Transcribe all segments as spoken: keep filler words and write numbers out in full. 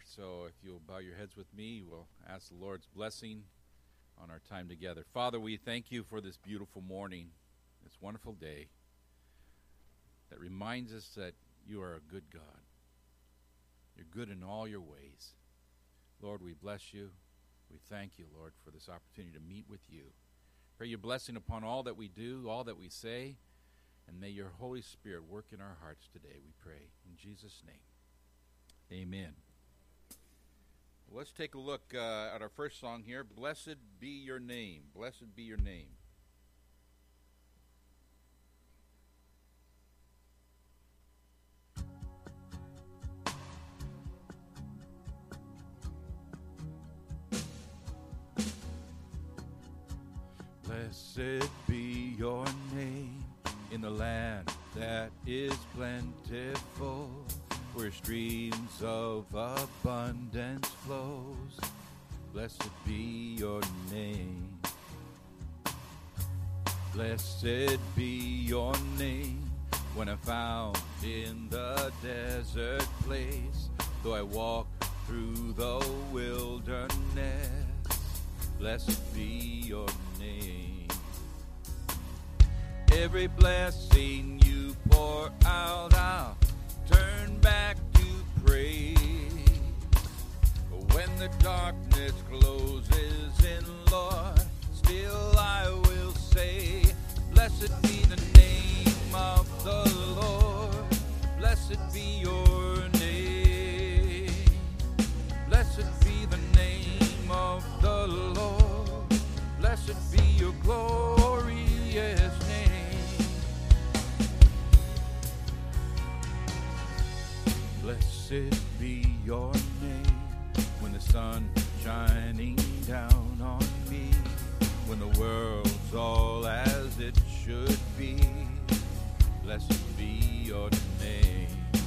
So if you'll bow your heads with me, we'll ask the Lord's blessing on our time together. Father, we thank you for this beautiful morning, this wonderful day that reminds us that you are a good God. You're good in all your ways. Lord, we bless you. We thank you, Lord, for this opportunity to meet with you. Pray your blessing upon all that we do, all that we say, and may your Holy Spirit work in our hearts today, we pray. In Jesus' name, amen. Let's take a look uh, at our first song here. Blessed be your name. Blessed be your name. Blessed be your name in the land that is plentiful, where streams of abundance flows. Blessed be your name. Blessed be your name when I'm found in the desert place. Though I walk through the wilderness, blessed be your name. Every blessing you pour out, I'll turn back to praise. When the darkness closes in, Lord, still I will say, blessed be the name of the Lord. Blessed be your name. Blessed be the name of the Lord. Blessed be your glorious name. Blessed be your name when the sun shining down on me, when the world's all as it should be. Blessed be your name.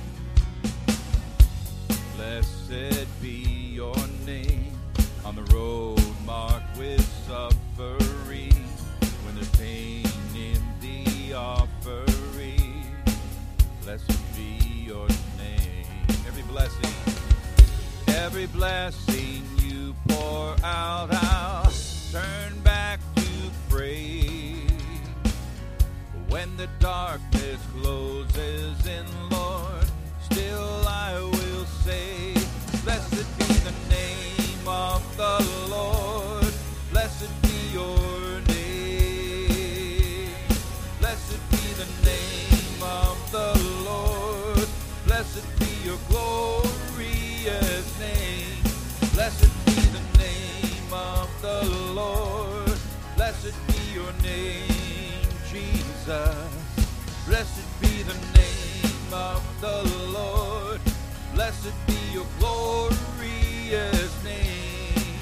Blessed be your name on the road marked with suffering, when there's pain in the offering. Blessed be your name. Every blessing, every blessing you pour out, I'll turn back to praise. When the darkness closes in, Lord, still I will say, blessed be the name of the Lord. Blessed be your name. Blessed be the name of the Lord. Blessed be your glorious name. Blessed be the name of the Lord. Blessed be your name, Jesus. Blessed be the name of the Lord. Blessed be your glorious name.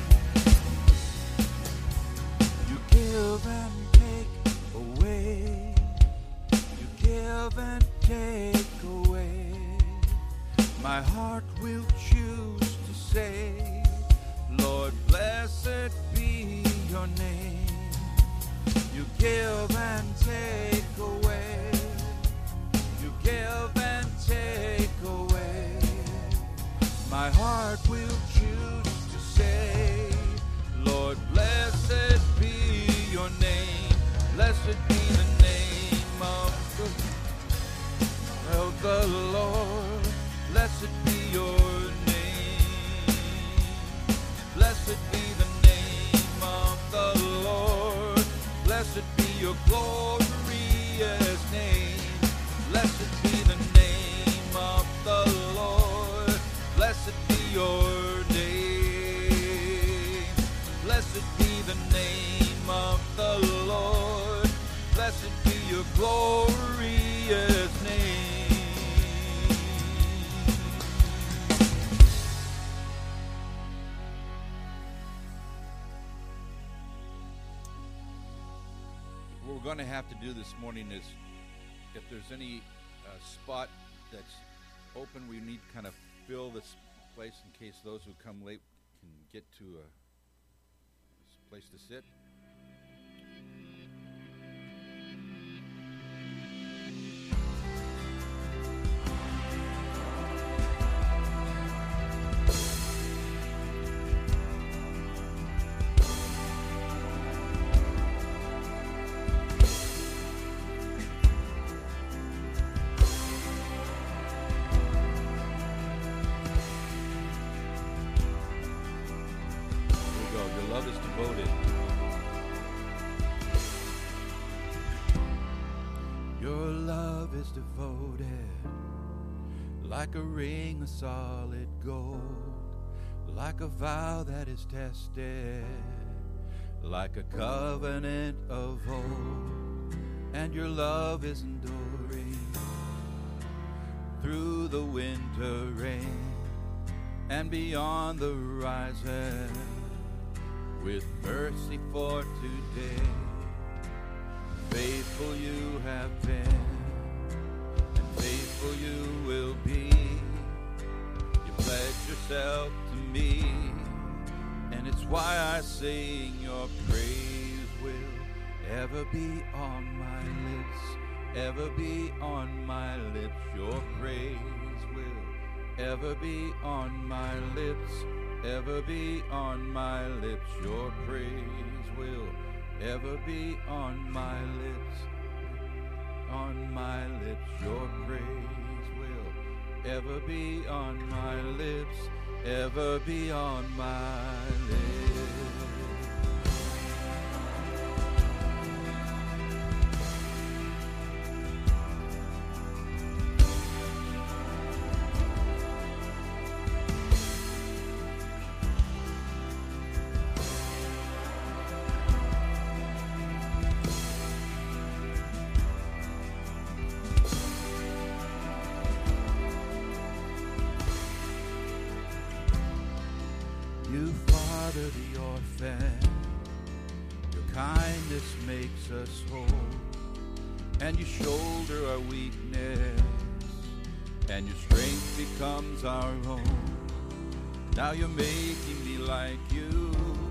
You give and take away. You give and take away. My heart will choose to say, Lord, blessed be your name. You give and take away. You give and take away. My heart will choose to say, Lord, blessed be your name. Blessed be the name of the, of the Lord. Blessed be your name. Blessed be the name of the Lord. Blessed be your glorious name. Blessed be the name of the Lord. Blessed be your name. Blessed be the name of the Lord. Blessed be your glorious name. What we're going to have to do this morning is, if there's any uh, spot that's open, we need to kind of fill this place in case those who come late can get to a place to sit. like a ring of solid gold, like a vow that is tested, like a covenant of old, and your love is enduring through the winter rain and beyond the horizon, with mercy for today. Faithful you have been, and faithful you will be. You pledged yourself to me, and it's why I sing. Your praise will ever be on my lips, ever be on my lips. Your praise will ever be on my lips, ever be on my lips. Your praise will ever be on my lips, on my lips. Your praise will ever be on my lips, ever be on my lips. You father the orphan, your kindness makes us whole, and you shoulder our weakness, and your strength becomes our own. Now you're making me like you,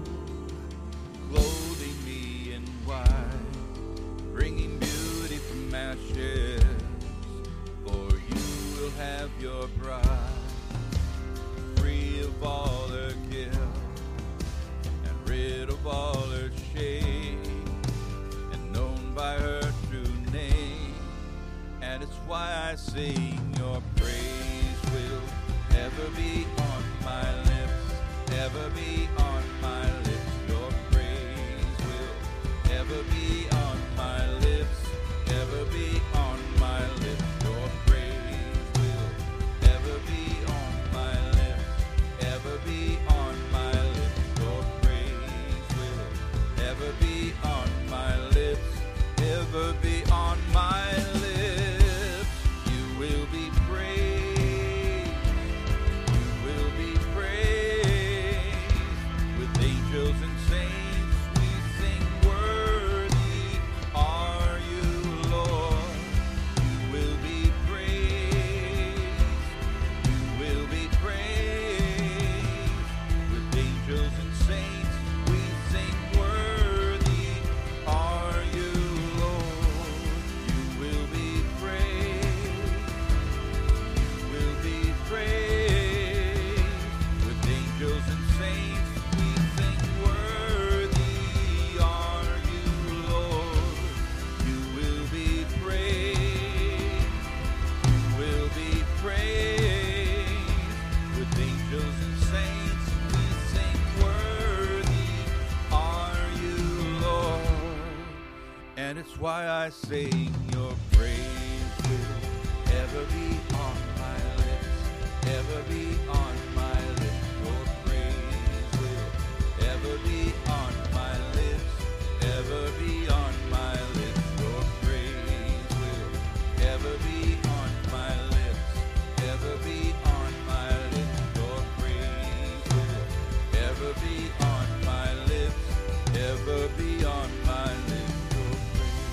clothing me in white, bringing beauty from ashes, for you will have your bride, free of all her guilt and rid of all her shame, and known by her true name. And it's why I sing. Your praise will ever be on my lips, ever be on my lips. Your praise will ever be on my lips, ever be on my lips. Your praise will ever be on my lips, ever be on my lips. Your praise will ever be on my lips, ever be on my lips. You will be praised, you will be praised. With angels and saints we sing, worthy are you, Lord. You will be praised, you will be praised. With angels and saints we sing, worthy are you, Lord. You will be praised, you will be praised. With angels and saints we sing, worthy are you, Lord. You will be praised, you will be praised. With angels and saints we sing, worthy are you, Lord. And it's why I sing. Your praise will ever be on my lips, ever be on my lips. Your praise will ever be on my lips, ever be on my lips. Your praise will ever be on my lips, ever be on my lips. Your praise will ever be on my lips, ever be on my lips. Your praise.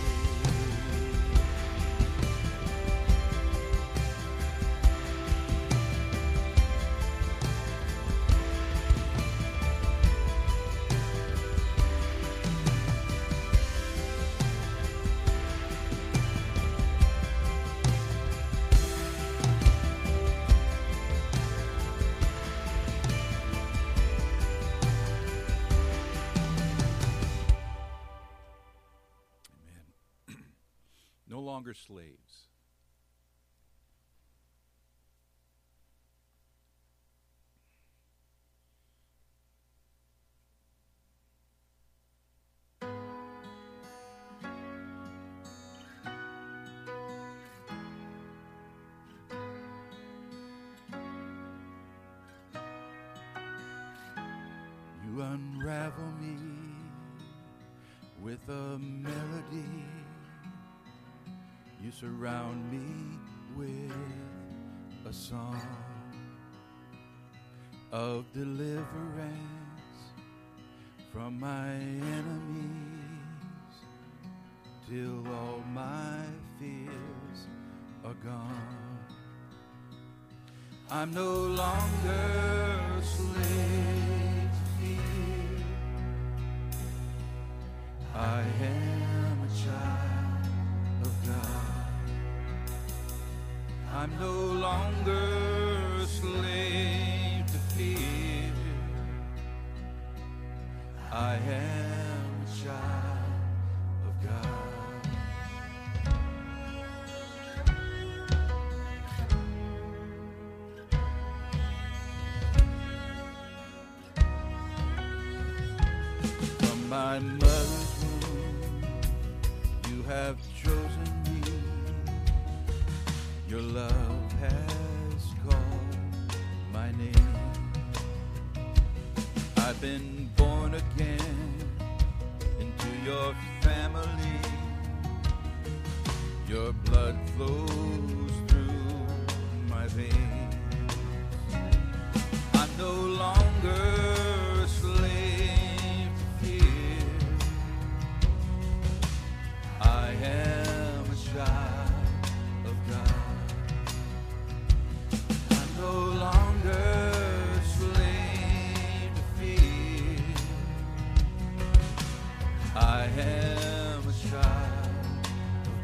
Amen. No longer slaves. unravel me with a melody. You surround me with a song of deliverance from my enemies, till all my fears are gone. I'm no longer a slave to fear. I am a child of God. I'm no longer a slave to fear. I am a child of God. My mother's womb, you have chosen me. Your love has called my name. I've been born again into your family. Your blood flows through my veins. I'm no longer a slave to fear. I am a child of God. I'm no longer a slave to fear. I am a child of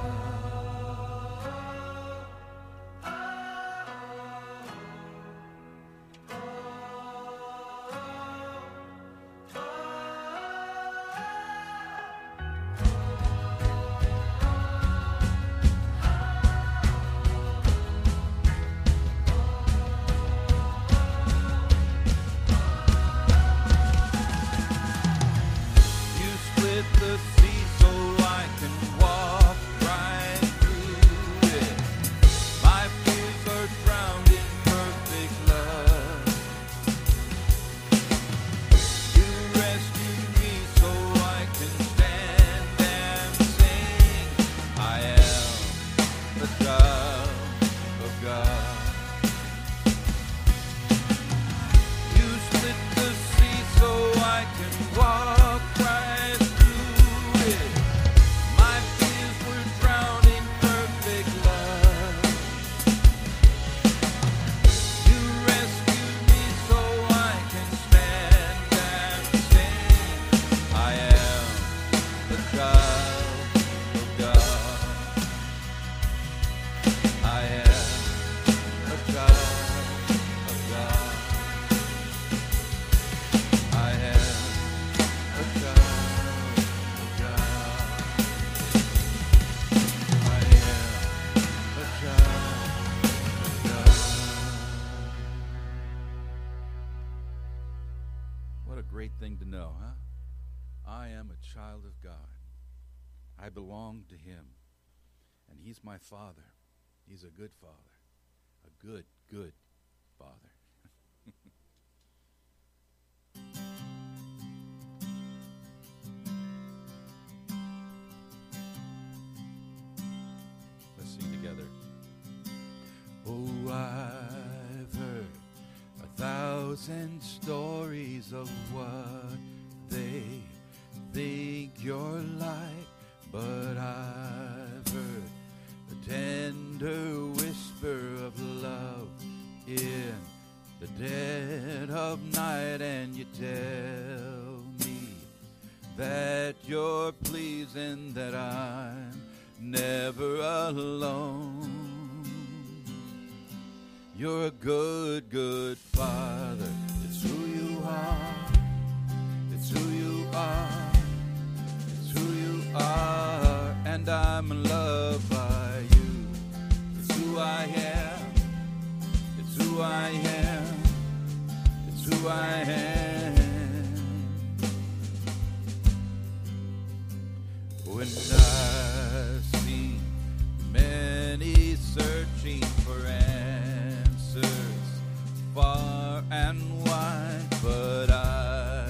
the sea so I can walk right through it. My fears are drowned in perfect love. You rescued me so I can stand and sing. I am a child of God. You split the sea so I can walk right through it. My fears were drowned in perfect love. You rescued me so I can stand and sing. I am a child of God. I am a child of God. I am a child of God. I am a child of God. What a great thing to know, huh? I am a child of God. I belong to Him. And He's my Father. He's a good Father. A good, good Father. Let's sing together. Oh, I've heard a thousand stories of what they think you're like, but I've heard the tender whisper of love in the dead of night, and you tell me that you're pleased and that I'm never alone. You're a good, good Father. It's who you are. It's who you are. It's who you are. And I'm loved by you. It's who I am. It's who I am. It's who I am. When I've seen many searching for answers far and wide, but I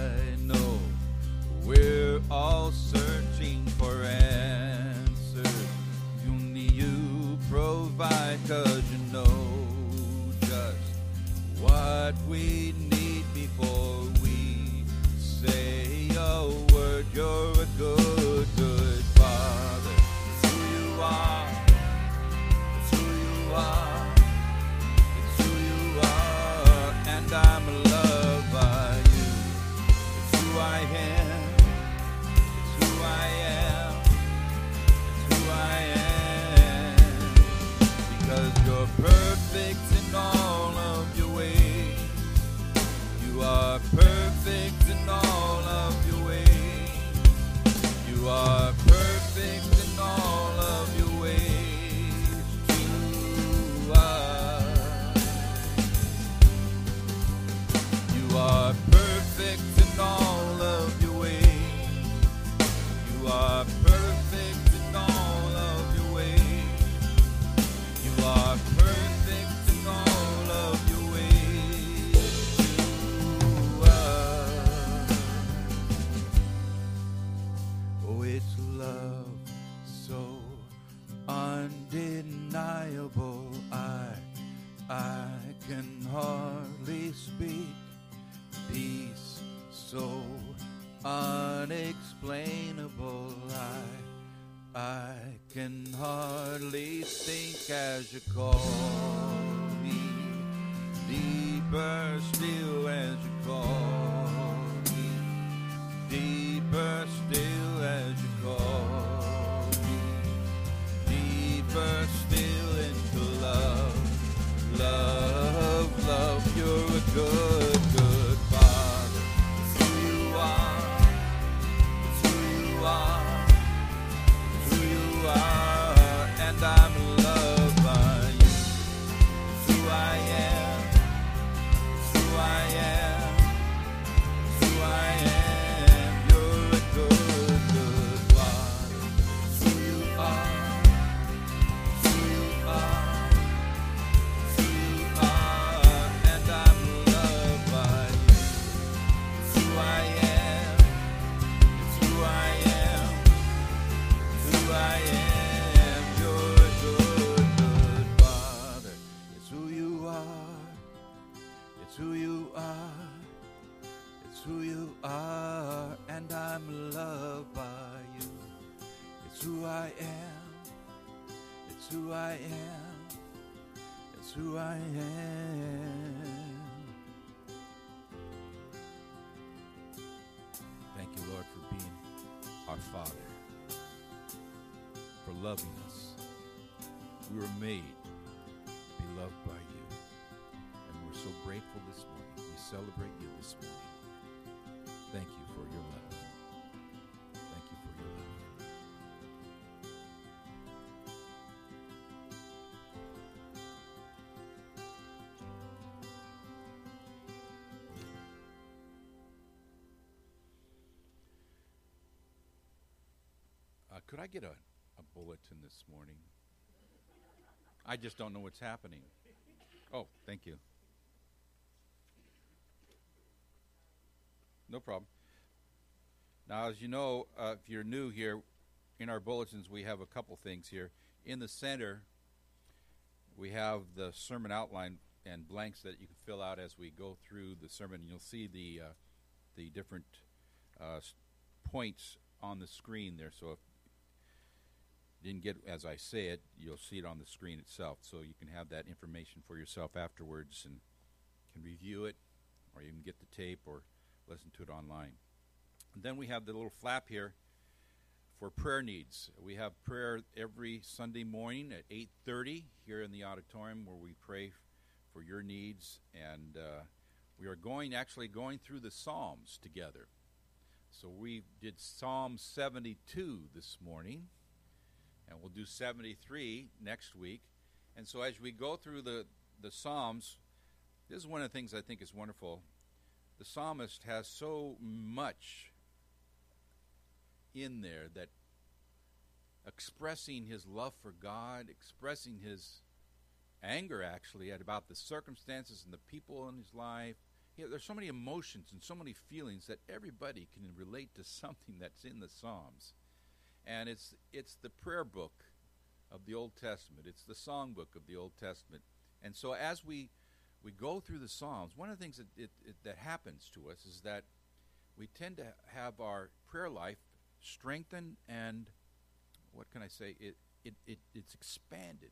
we need before we say a word. You're a good, good Father. It's who you are. It's who you are. It's who you are. And I'm loved by you. It's who I am. It's who I am. It's who I am. Because you're perfect in all of your ways. You are perfect in all of your ways. You are perfect in all of your ways. You are. You are perfect in all of your ways. You are perfect in all of your ways. You are perfect in all of your ways. You are. Oh, it's love so undeniable. I, I can hardly speak. Peace so unexplainable. I, I can hardly think as you call me. Deeper still as you call me. Deeper still as you call me. Deeper still into love. Love, love, you're a good, good Father. It's who you are. It's who you are. It's who you are. And I'm loved by you. It's who I am. It's who I am. It's who I am. You're a good, good Father. It's who you are. It's who you are. It's who you are. And I'm loved by you. It's who I am. It's who I am. It's who I am. You're a good, good Father. It's who you are. It's who you are. It's who you are. And I'm loved by you. It's who I am. It's who I am. It's who I am. Thank you, Lord, for being our Father, for loving us. We were made to be loved by you. And we're so grateful this morning. We celebrate you this morning. Thank you for your love. Thank you for your love. Uh, could I get a, a bulletin this morning? I just don't know what's happening. Oh, thank you. No problem. Now, as you know, uh, if you're new here, in our bulletins we have a couple things here. In the center, we have the sermon outline and blanks that you can fill out as we go through the sermon. You'll see the uh, the different uh, points on the screen there. So if you didn't get as I say it, you'll see it on the screen itself. So you can have that information for yourself afterwards and can review it, or you can get the tape or listen to it online. And then we have the little flap here for prayer needs. We have prayer every Sunday morning at eight thirty here in the auditorium where we pray for your needs. And uh, we are going, actually going through the Psalms together. So we did Psalm seventy-two this morning, and we'll do seventy-three next week. And so as we go through the, the Psalms, this is one of the things I think is wonderful. The psalmist has so much in there that expressing his love for God, expressing his anger actually at about the circumstances and the people in his life. You know, there's so many emotions and so many feelings that everybody can relate to something that's in the Psalms. And it's it's the prayer book of the Old Testament. It's the song book of the Old Testament. And so as we we go through the Psalms, one of the things that, it, it, that happens to us is that we tend to have our prayer life strengthened and, what can I say, it, it, it it's expanded.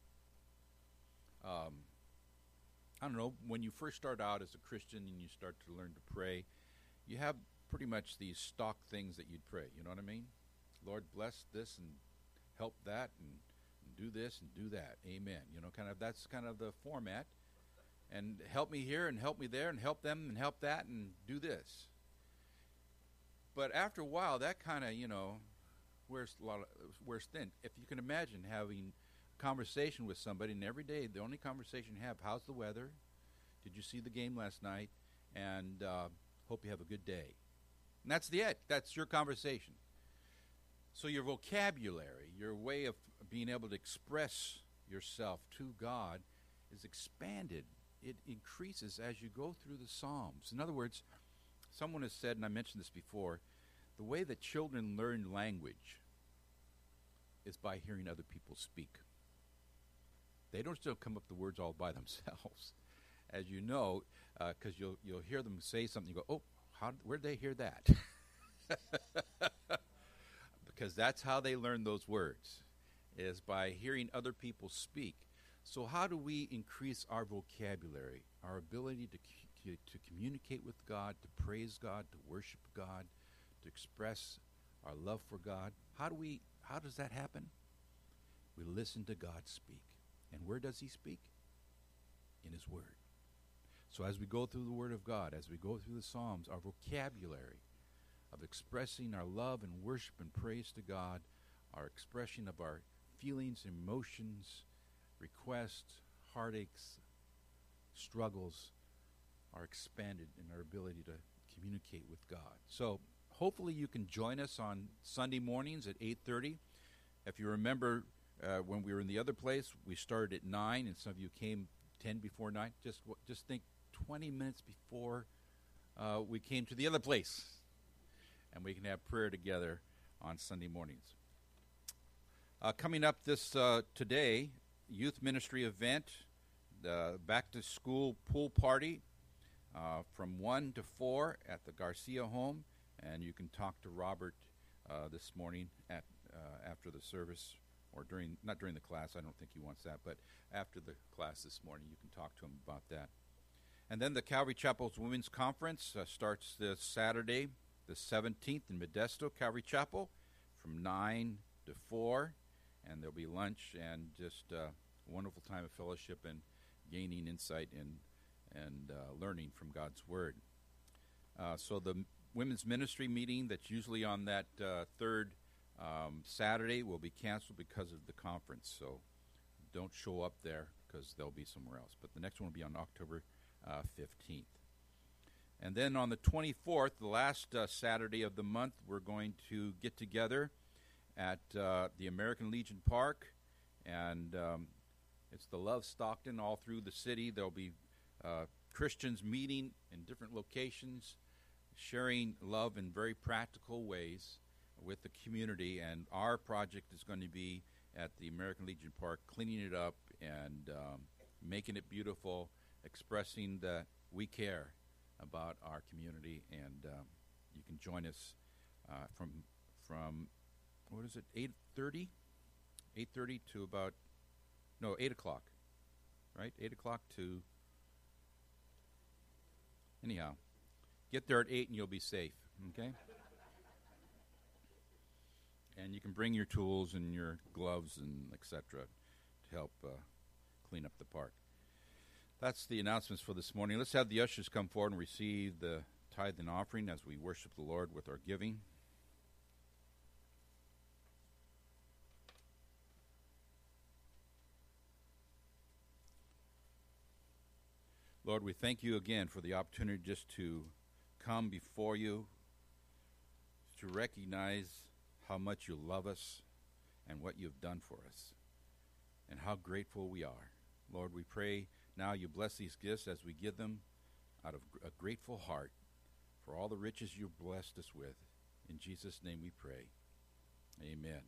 Um, I don't know, when you first start out as a Christian and you start to learn to pray, you have pretty much these stock things that you'd pray, you know what I mean? Lord, bless this and help that and, and do this and do that. Amen. You know, kind of that's kind of the format. And help me here and help me there and help them and help that and do this. But after a while, that kind of, you know, wears a lot of, wears thin. If you can imagine having a conversation with somebody, and every day the only conversation you have, how's the weather? Did you see the game last night? And uh, hope you have a good day. And that's the it. That's your conversation. So your vocabulary, your way of being able to express yourself to God is expanded. It increases as you go through the Psalms. In other words, someone has said, and I mentioned this before, the way that children learn language is by hearing other people speak. They don't still come up with the words all by themselves, as you know, because uh, you'll you'll hear them say something. You go, oh, how? Where'd they hear that? Because that's how they learn those words, is by hearing other people speak. So how do we increase our vocabulary, our ability to to communicate with God, to praise God, to worship God, to express our love for God? How do we? How does that happen? We listen to God speak. And where does he speak? In his word. So as we go through the word of God, as we go through the Psalms, our vocabulary of expressing our love and worship and praise to God, our expression of our feelings, emotions, requests, heartaches, struggles, are expanded in our ability to communicate with God. So hopefully you can join us on Sunday mornings at eight thirty. If you remember, uh, when we were in the other place, we started at nine, and some of you came ten before nine. Just just think twenty minutes before uh, we came to the other place, and we can have prayer together on Sunday mornings. Uh, coming up this uh, today, youth ministry event, the back-to-school pool party, Uh, from one to four at the Garcia home, and you can talk to Robert uh, this morning at uh, after the service, or during, not during the class, I don't think he wants that, but after the class this morning, you can talk to him about that. And then the Calvary Chapel's Women's Conference uh, starts this Saturday, the seventeenth in Modesto, Calvary Chapel, from nine to four, and there'll be lunch and just uh, a wonderful time of fellowship and gaining insight in and uh, learning from God's Word. Uh, so the m- women's ministry meeting that's usually on that uh, third um, Saturday will be canceled because of the conference. So don't show up there because they'll be somewhere else. But the next one will be on October uh, fifteenth. And then on the twenty-fourth, the last uh, Saturday of the month, we're going to get together at uh, the American Legion Park. And um, it's the Love Stockton all through the city. There'll be Uh, Christians meeting in different locations, sharing love in very practical ways with the community. And our project is going to be at the American Legion Park, cleaning it up and um, making it beautiful, expressing that we care about our community. And um, you can join us uh, from, from what is it, eight thirty? eight thirty to about, no, eight o'clock, right? eight o'clock to... Anyhow, get there at eight and you'll be safe, okay? And you can bring your tools and your gloves and et cetera to help uh, clean up the park. That's the announcements for this morning. Let's have the ushers come forward and receive the tithe and offering as we worship the Lord with our giving. Lord, we thank you again for the opportunity just to come before you, to recognize how much you love us and what you've done for us, and how grateful we are. Lord, we pray now you bless these gifts as we give them out of a grateful heart for all the riches you've blessed us with. In Jesus' name we pray. Amen.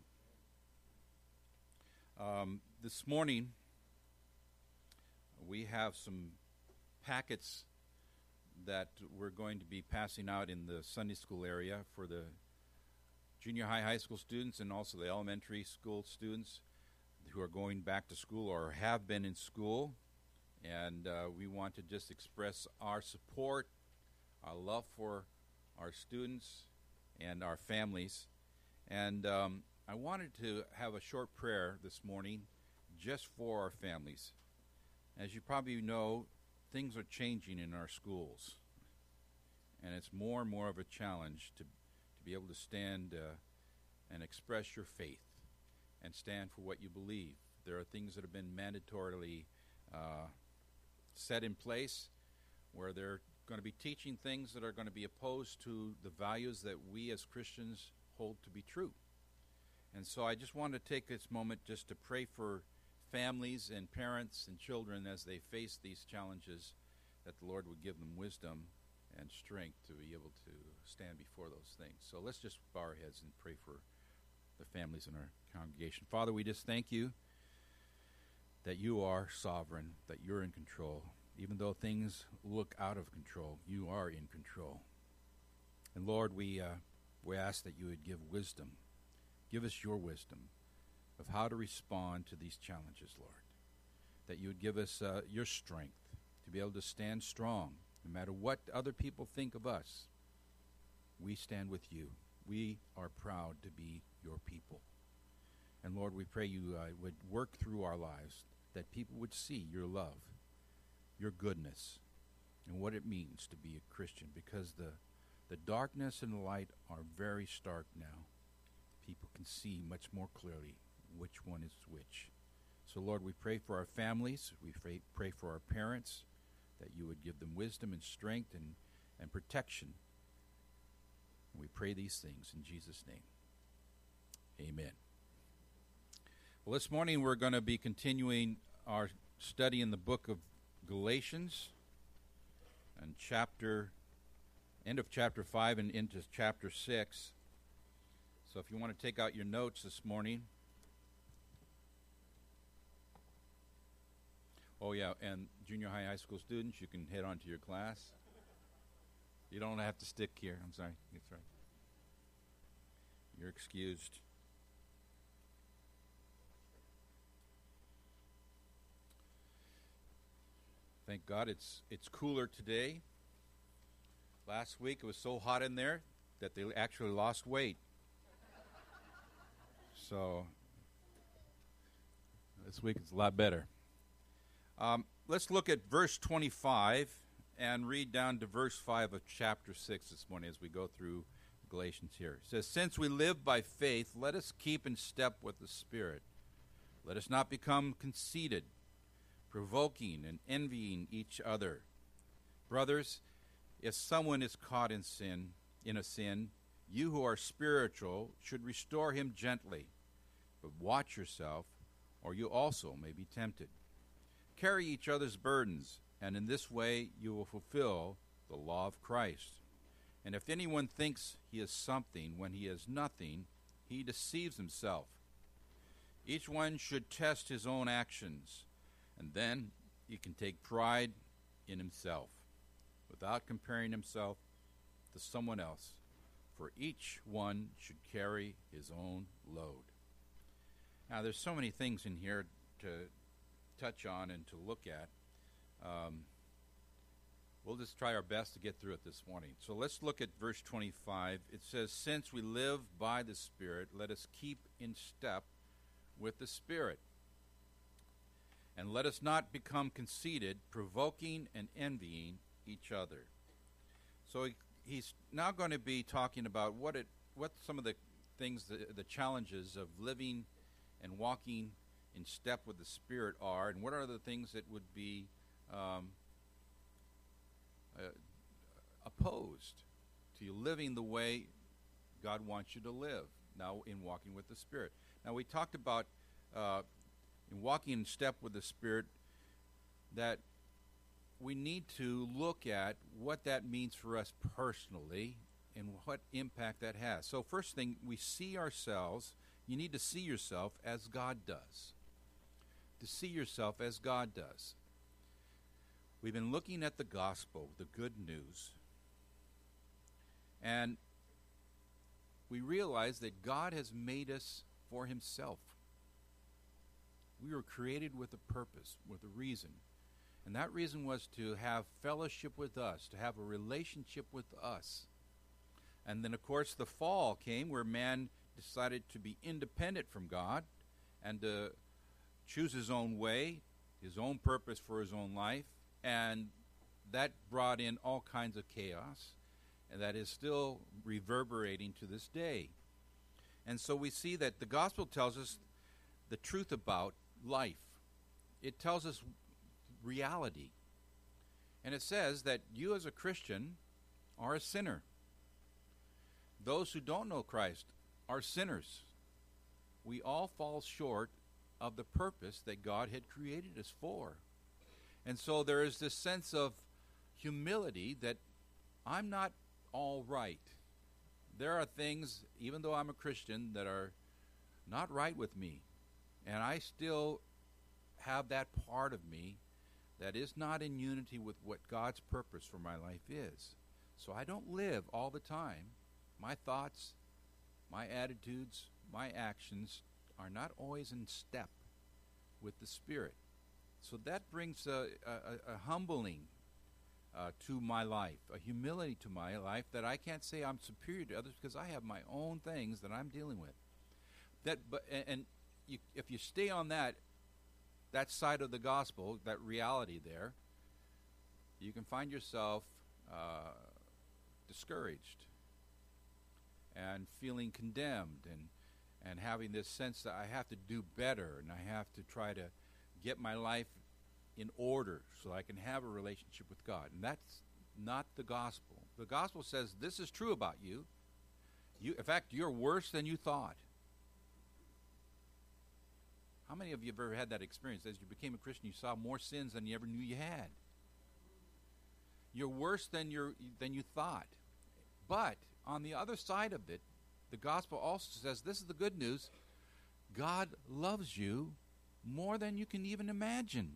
Um, this morning, we have some packets that we're going to be passing out in the Sunday school area for the junior high, high school students, and also the elementary school students who are going back to school or have been in school. And uh, we want to just express our support, our love for our students and our families. And um, I wanted to have a short prayer this morning just for our families. As you probably know, things are changing in our schools, and it's more and more of a challenge to, to be able to stand uh, and express your faith and stand for what you believe. There are things that have been mandatorily uh, set in place where they're going to be teaching things that are going to be opposed to the values that we as Christians hold to be true. And so I just want to take this moment just to pray for families and parents and children as they face these challenges, that the Lord would give them wisdom and strength to be able to stand before those things. So let's just bow our heads and pray for the families in our congregation. Father, we just thank you that you are sovereign, that you're in control. Even though things look out of control, you are in control. And Lord, we uh, we ask that you would give wisdom. Give us your wisdom of how to respond to these challenges, Lord. That you would give us uh, your strength to be able to stand strong, no matter what other people think of us. We stand with you. We are proud to be your people. And Lord, we pray you uh, would work through our lives, that people would see your love, your goodness, and what it means to be a Christian, because the, the darkness and the light are very stark now. People can see much more clearly which one is which. So, Lord, we pray for our families. We pray, pray for our parents, that you would give them wisdom and strength and, and protection. And we pray these things in Jesus' name. Amen. Well, this morning we're going to be continuing our study in the book of Galatians, and chapter, end of chapter five and into chapter six. So if you want to take out your notes this morning. Oh, yeah, and junior high, high school students, you can head on to your class. You don't have to stick here. I'm sorry. That's right. You're excused. Thank God it's it's cooler today. Last week it was so hot in there that they actually lost weight. So this week it's a lot better. Um, let's look at verse twenty-five and read down to verse five of chapter six this morning as we go through Galatians here. It says, "Since we live by faith, let us keep in step with the Spirit. Let us not become conceited, provoking and envying each other. Brothers, if someone is caught in sin, in a sin, you who are spiritual should restore him gently. But watch yourself, or you also may be tempted. Carry each other's burdens, and in this way you will fulfill the law of Christ. And if anyone thinks he is something when he is nothing, he deceives himself. Each one should test his own actions, and then he can take pride in himself, without comparing himself to someone else. For each one should carry his own load." Now, there's so many things in here to touch on and to look at. Um, we'll just try our best to get through it this morning. So let's look at verse twenty-five. It says, "Since we live by the Spirit, let us keep in step with the Spirit. And let us not become conceited, provoking and envying each other." So he, he's now going to be talking about what it, what some of the things, the, the challenges of living and walking in step with the Spirit are, and what are the things that would be um, uh, opposed to you living the way God wants you to live, now in walking with the Spirit. Now, we talked about uh, in walking in step with the Spirit that we need to look at what that means for us personally and what impact that has. So first thing, we see ourselves, you need to see yourself as God does. To see yourself as God does. We've been looking at the gospel, the good news. And we realize that God has made us for himself. We were created with a purpose, with a reason. And that reason was to have fellowship with us, to have a relationship with us. And then, of course, the fall came where man decided to be independent from God and to choose his own way, his own purpose for his own life. And that brought in all kinds of chaos, and that is still reverberating to this day. And so we see that the gospel tells us the truth about life. It tells us reality. And it says that you as a Christian are a sinner. Those who don't know Christ are sinners. We all fall short of the purpose that God had created us for. And so there is this sense of humility that I'm not all right. There are things, even though I'm a Christian, that are not right with me. And I still have that part of me that is not in unity with what God's purpose for my life is. So I don't live all the time. My thoughts, my attitudes, my actions are not always in step with the Spirit. So that brings a, a, a humbling uh, to my life, a humility to my life that I can't say I'm superior to others because I have my own things that I'm dealing with. That, but and, and you, if you stay on that that side of the gospel, that reality there, you can find yourself uh, discouraged and feeling condemned and and having this sense that I have to do better and I have to try to get my life in order so I can have a relationship with God. And that's not the gospel. The gospel says this is true about you. You, in fact, you're worse than you thought. How many of you have ever had that experience? As you became a Christian, you saw more sins than you ever knew you had. You're worse than you're, than you thought. But on the other side of it, the gospel also says, this is the good news, God loves you more than you can even imagine.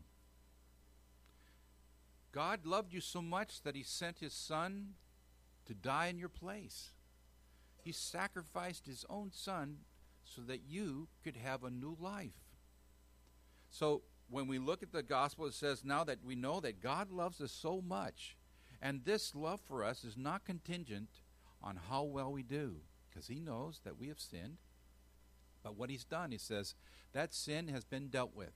God loved you so much that he sent his son to die in your place. He sacrificed his own son so that you could have a new life. So when we look at the gospel, it says now that we know that God loves us so much, and this love for us is not contingent on how well we do, because he knows that we have sinned. But what he's done, he says, that sin has been dealt with.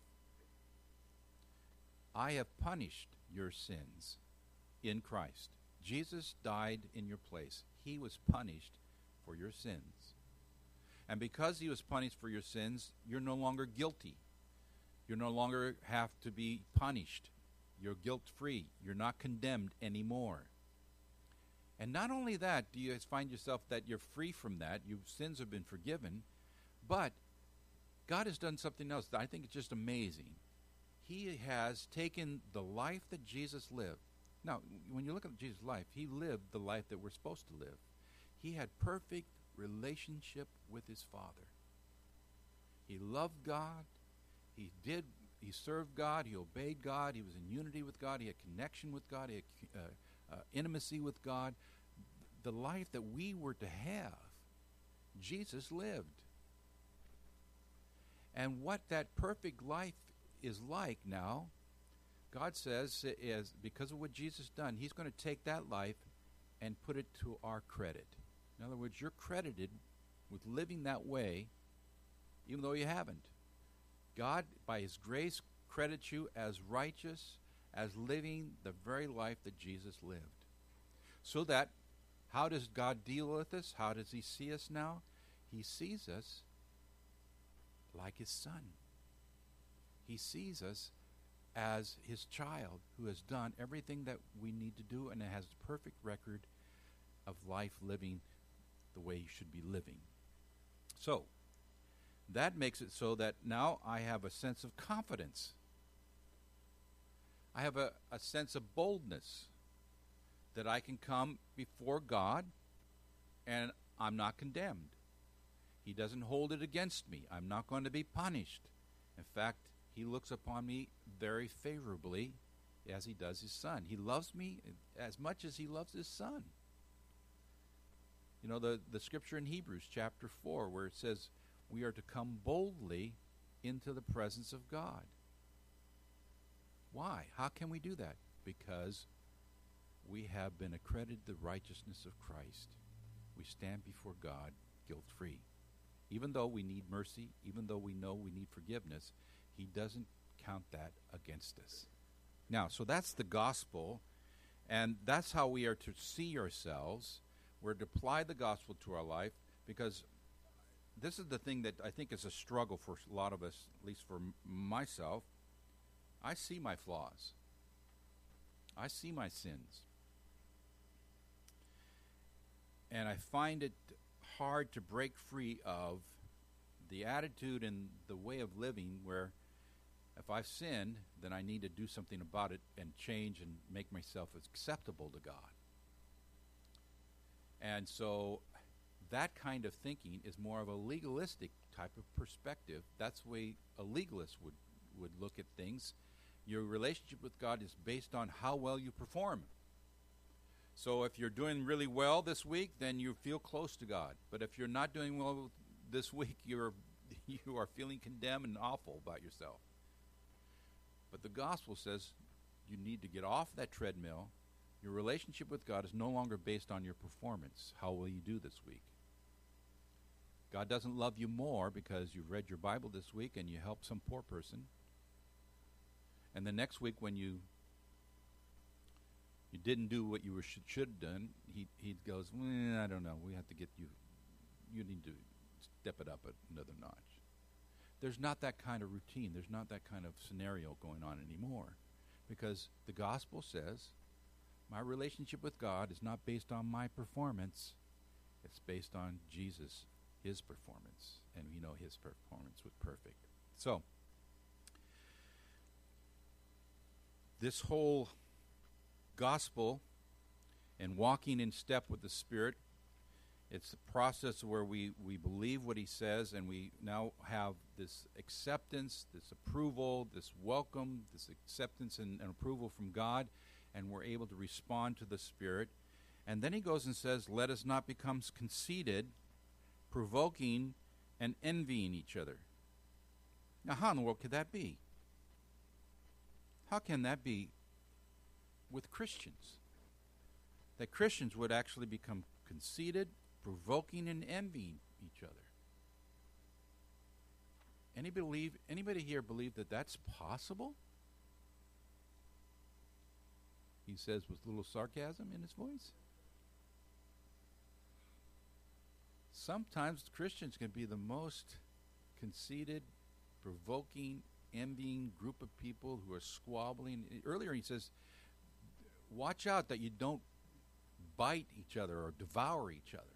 I have punished your sins in Christ. Jesus died in your place. He was punished for your sins. And because he was punished for your sins, you're no longer guilty. You no longer have to be punished. You're guilt-free. You're not condemned anymore. And not only that, do you find yourself that you're free from that, your sins have been forgiven, but God has done something else that I think is just amazing. He has taken the life that Jesus lived. Now, when you look at Jesus' life, he lived the life that we're supposed to live. He had perfect relationship with his Father. He loved God. He did. He served God. He obeyed God. He was in unity with God. He had connection with God. He had uh, uh, intimacy with God. The life that we were to have, Jesus lived. And what that perfect life is like now, God says, is because of what Jesus done, he's going to take that life and put it to our credit. In other words, you're credited with living that way, even though you haven't. God, by his grace, credits you as righteous, as living the very life that Jesus lived. So that, how does God deal with us? How does he see us now? He sees us like his son. He sees us as his child who has done everything that we need to do and has a perfect record of life living the way you should be living. So, that makes it so that now I have a sense of confidence. I have a, a sense of boldness that I can come before God and I'm not condemned. He doesn't hold it against me. I'm not going to be punished. In fact, he looks upon me very favorably as he does his son. He loves me as much as he loves his son. You know, the, the scripture in Hebrews chapter four where it says we are to come boldly into the presence of God. Why? How can we do that? Because we have been accredited the righteousness of Christ. We stand before God guilt-free. Even though we need mercy, even though we know we need forgiveness, he doesn't count that against us. Now, so that's the gospel, and that's how we are to see ourselves. We're to apply the gospel to our life, because this is the thing that I think is a struggle for a lot of us, at least for m- myself. I see my flaws. I see my sins. And I find it hard to break free of the attitude and the way of living where if I've sinned, then I need to do something about it and change and make myself acceptable to God. And so that kind of thinking is more of a legalistic type of perspective. That's the way a legalist would, would look at things. Your relationship with God is based on how well you perform. So if you're doing really well this week, then you feel close to God. But if you're not doing well this week, you're you are feeling condemned and awful about yourself. But the gospel says you need to get off that treadmill. Your relationship with God is no longer based on your performance. How will you do this week? God doesn't love you more because you've read your Bible this week and you helped some poor person. And the next week when you you didn't do what you were should, should have done, he, he goes, well, I don't know, we have to get you, you need to step it up another notch. There's not that kind of routine. There's not that kind of scenario going on anymore. Because the gospel says, my relationship with God is not based on my performance. It's based on Jesus, his performance. And we know his performance was perfect. So, this whole gospel and walking in step with the Spirit, it's a process where we, we believe what he says, and we now have this acceptance, this approval, this welcome, this acceptance and, and approval from God, and we're able to respond to the Spirit. And then he goes and says, let us not become conceited, provoking, and envying each other. Now, how in the world could that be? How can that be with Christians? That Christians would actually become conceited, provoking, and envying each other. Any believe, anybody here believe that that's possible? He says with a little sarcasm in his voice. Sometimes Christians can be the most conceited, provoking, envying group of people who are squabbling. Earlier he says, watch out that you don't bite each other or devour each other.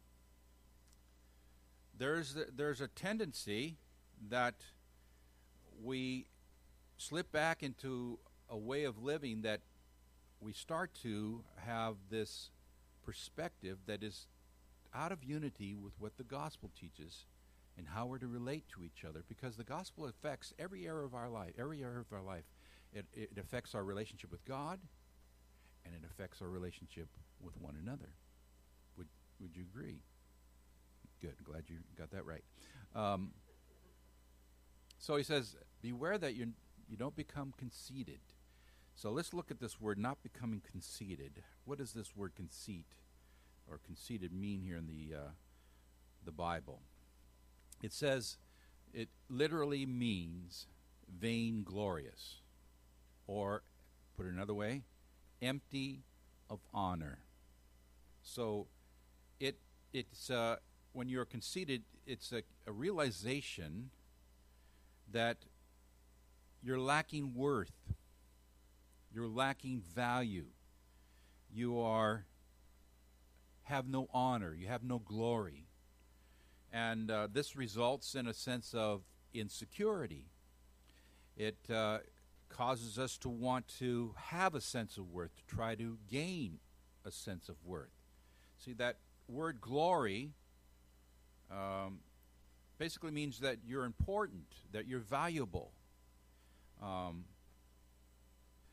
There's a, there's a tendency that we slip back into a way of living that we start to have this perspective that is out of unity with what the gospel teaches and how we're to relate to each other, because the gospel affects every area of our life. Every area of our life, it, it affects our relationship with God, and it affects our relationship with one another. Would Would you agree? Good. Glad you got that right. Um, so he says, beware that you you don't become conceited. So let's look at this word, not becoming conceited. What does this word conceit or conceited mean here in the uh, the Bible? It says, it literally means vainglorious, or put it another way, empty of honor. So it it's uh, when you're conceited, it's a, a realization that you're lacking worth, you're lacking value, you are have no honor, you have no glory. And uh, this results in a sense of insecurity. It uh, causes us to want to have a sense of worth, to try to gain a sense of worth. See, that word glory um, basically means that you're important, that you're valuable. Um,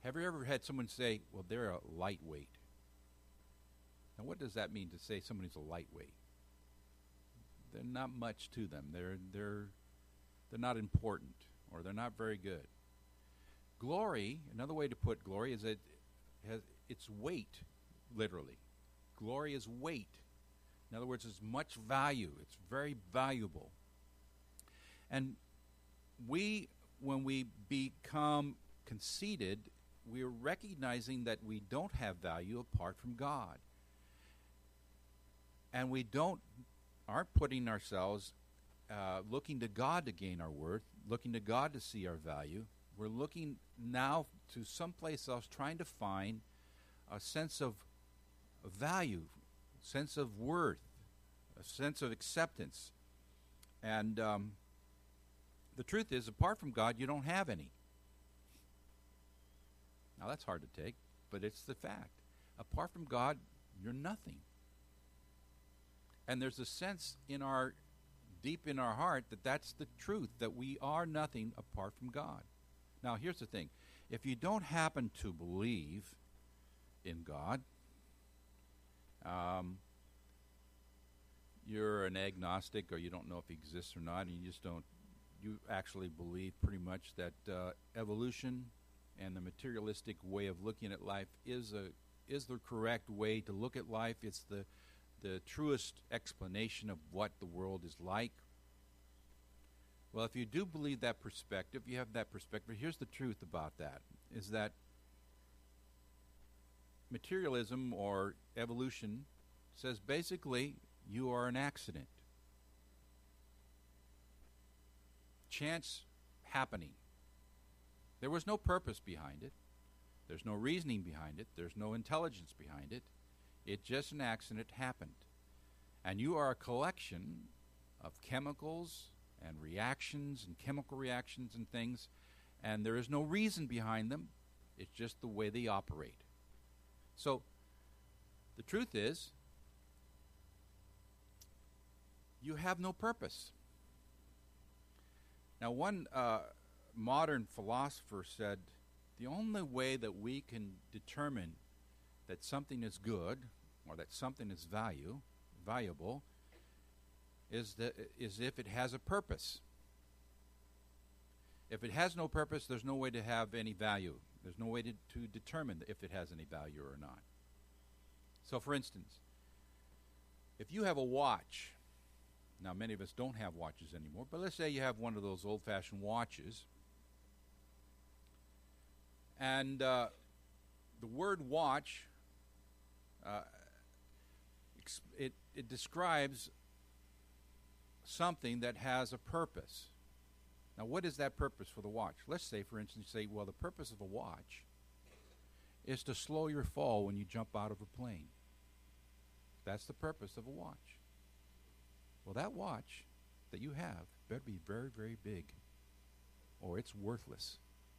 Have you ever had someone say, well, they're a lightweight? Now, what does that mean to say somebody's a lightweight? They're not much to them. They're, they're, they're not important, or they're not very good. Glory, another way to put glory, is that it has its weight, literally. Glory is weight. In other words, it's much value. It's very valuable. And we, when we become conceited, we're recognizing that we don't have value apart from God. And we don't aren't putting ourselves uh, looking to God to gain our worth, looking to God to see our value. We're looking now to someplace else, trying to find a sense of value, sense of worth, a sense of acceptance. And um, the truth is, apart from God, you don't have any. Now, that's hard to take, but it's the fact. Apart from God, you're nothing. And there's a sense in our, deep in our heart, that that's the truth, that we are nothing apart from God. Now, here's the thing. If you don't happen to believe in God, um, you're an agnostic, or you don't know if he exists or not, and you just don't, you actually believe pretty much that uh, evolution and the materialistic way of looking at life is a is the correct way to look at life. It's the the truest explanation of what the world is like. Well, if you do believe that perspective, you have that perspective. Here's the truth about that, is that materialism or evolution says basically you are an accident. Chance happening. There was no purpose behind it. There's no reasoning behind it. There's no intelligence behind it. It's just an accident happened. And you are a collection of chemicals and reactions and chemical reactions and things, and there is no reason behind them. It's just the way they operate. So the truth is, you have no purpose. Now, one uh, modern philosopher said, the only way that we can determine that something is good or that something is value, valuable is, that, is if it has a purpose. If it has no purpose, there's no way to have any value. There's no way to, to determine if it has any value or not. So, for instance, if you have a watch, now many of us don't have watches anymore, but let's say you have one of those old-fashioned watches, and uh, the word watch, uh, it, it describes something that has a purpose. Now, what is that purpose for the watch? Let's say, for instance, say, well, the purpose of a watch is to slow your fall when you jump out of a plane. That's the purpose of a watch. Well, that watch that you have better be very, very big, or it's worthless.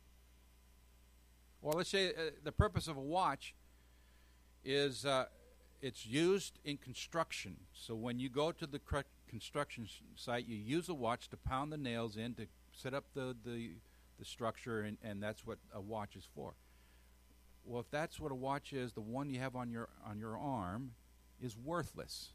Or let's say uh, the purpose of a watch is uh, it's used in construction. So when you go to the cr- construction sh- site, you use a watch to pound the nails in to set up the, the, the structure, and, and that's what a watch is for. Well, if that's what a watch is, the one you have on your on your arm is worthless.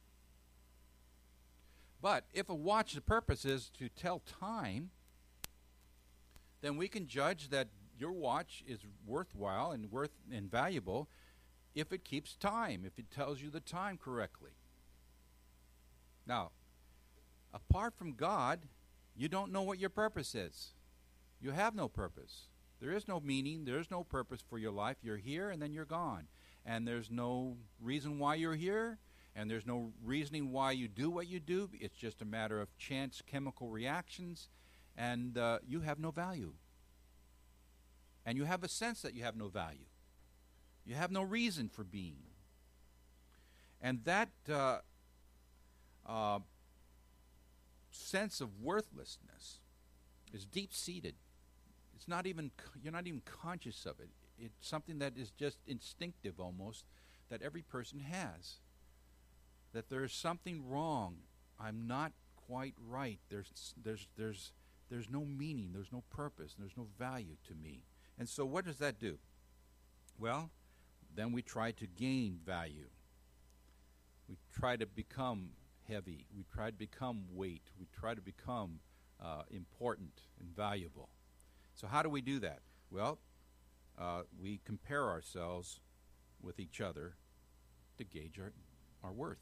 But if a watch's purpose is to tell time, then we can judge that your watch is worthwhile and worth and valuable if it keeps time, if it tells you the time correctly. Now, apart from God, you don't know what your purpose is. You have no purpose. There is no meaning. There is no purpose for your life. You're here and then you're gone. And there's no reason why you're here. And there's no reasoning why you do what you do. It's just a matter of chance chemical reactions, and uh, you have no value. And you have a sense that you have no value. You have no reason for being. And that uh, uh, sense of worthlessness is deep-seated. It's not even, you're not even conscious of it. It's something that is just instinctive almost, that every person has. That there's something wrong. I'm not quite right. There's there's there's there's no meaning. There's no purpose. There's no value to me. And so what does that do? Well, then we try to gain value. We try to become heavy. We try to become weight. We try to become uh, important and valuable. So how do we do that? Well, uh, we compare ourselves with each other to gauge our, our worth.